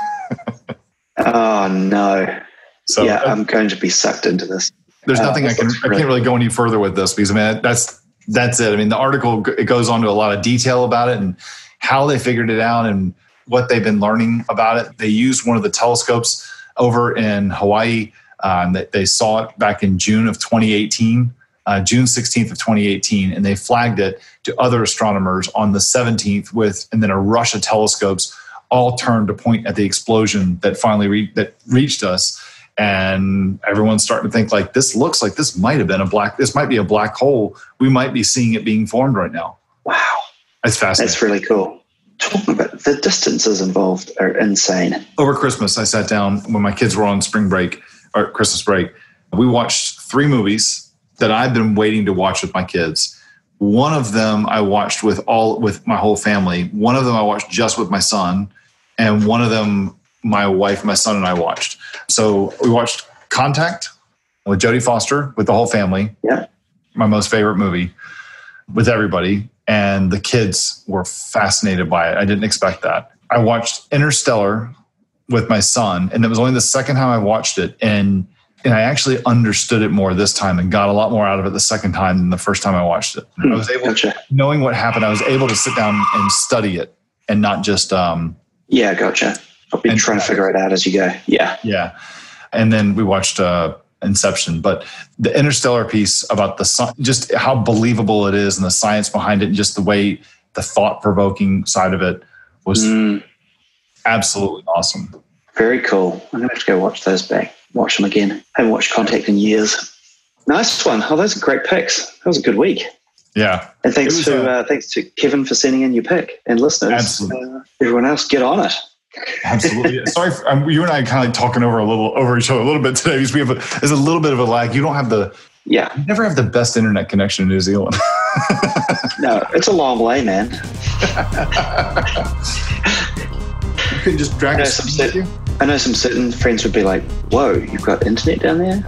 Oh, no. So, yeah, I'm going to be sucked into this. There's nothing uh, I can, really I can't really go any further with this because, I mean, that's, that's it. I mean, the article, it goes on to a lot of detail about it and how they figured it out and what they've been learning about it. They used one of the telescopes over in Hawaii. Um, they, they saw it back in June of twenty eighteen, uh, June sixteenth of twenty eighteen, and they flagged it to other astronomers on the seventeenth with, and then a rush of telescopes all turned to point at the explosion that finally re- that reached us. And everyone's starting to think like, this looks like this might have been a black, this might be a black hole. We might be seeing it being formed right now. Wow. That's fascinating. That's really cool. Talking about the distances involved are insane. Over Christmas, I sat down when my kids were on spring break or Christmas break. We watched three movies that I've been waiting to watch with my kids. One of them I watched with all with my whole family. One of them I watched just with my son, and one of them my wife, my son, and I watched. So we watched Contact with Jodie Foster with the whole family. Yeah, my most favorite movie with everybody, and the kids were fascinated by it. I didn't expect that. I watched Interstellar with my son, and it was only the second time I watched it, and and I actually understood it more this time and got a lot more out of it the second time than the first time I watched it. Hmm, I was able, gotcha. knowing what happened, I was able to sit down and study it and not just um yeah, gotcha. I've been trying to figure it out as you go. Yeah, yeah. And then we watched uh, Inception, but the Interstellar piece about the just how believable it is and the science behind it, and just the way the thought-provoking side of it was mm. absolutely awesome. Very cool. I'm gonna have to go watch those back, watch them again. I haven't watched Contact in years. Nice one. Oh, those are great picks. That was a good week. Yeah. And thanks to a, uh, thanks to Kevin for sending in your pick, and listeners. Absolutely. Uh, everyone else, get on it. Absolutely. Sorry, for, um, you and I are kind of like talking over a little over each other a little bit today because we have a, there's a little bit of a lag. You don't have the yeah. You never have the best internet connection in New Zealand. No, it's a long way, man. You couldn't just drag I know, us some certain, I know some certain friends would be like, "Whoa, you've got internet down there?"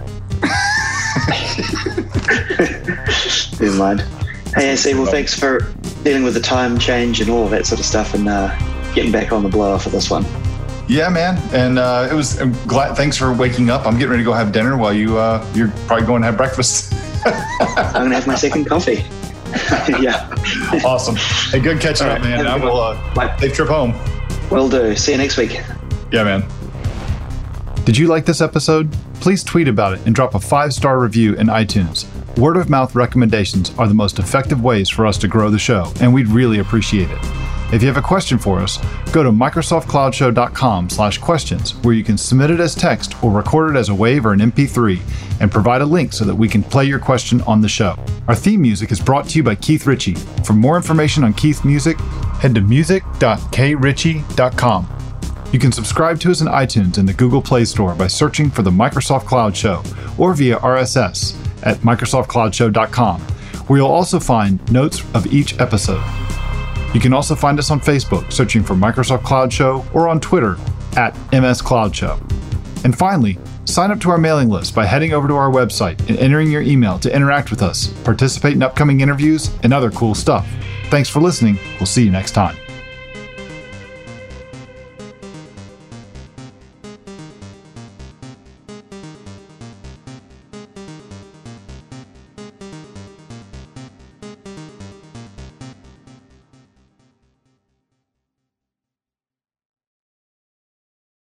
Never mind. Hey, A C, well, thanks for dealing with the time change and all of that sort of stuff, and uh, getting back on the blower for this one. Yeah, man. And uh, it was, I'm glad, thanks for waking up. I'm getting ready to go have dinner while you, uh, you're probably going to have breakfast. I'm going to have my second coffee. Yeah. Awesome. Hey, good catching right, up, man. I will, uh, safe trip home. Will do. See you next week. Yeah, man. Did you like this episode? Please tweet about it and drop a five-star review in iTunes. Word of mouth recommendations are the most effective ways for us to grow the show, and we'd really appreciate it. If you have a question for us, go to microsoft cloud show dot com slash questions, where you can submit it as text or record it as a WAV or an M P three, and provide a link so that we can play your question on the show. Our theme music is brought to you by Keith Ritchie. For more information on Keith's music, head to music dot k ritchie dot com. You can subscribe to us in iTunes and the Google Play Store by searching for the Microsoft Cloud Show, or via R S S at microsoft cloud show dot com, where you'll also find notes of each episode. You can also find us on Facebook, searching for Microsoft Cloud Show, or on Twitter at M S Cloud Show. And finally, sign up to our mailing list by heading over to our website and entering your email to interact with us, participate in upcoming interviews, and other cool stuff. Thanks for listening. We'll see you next time.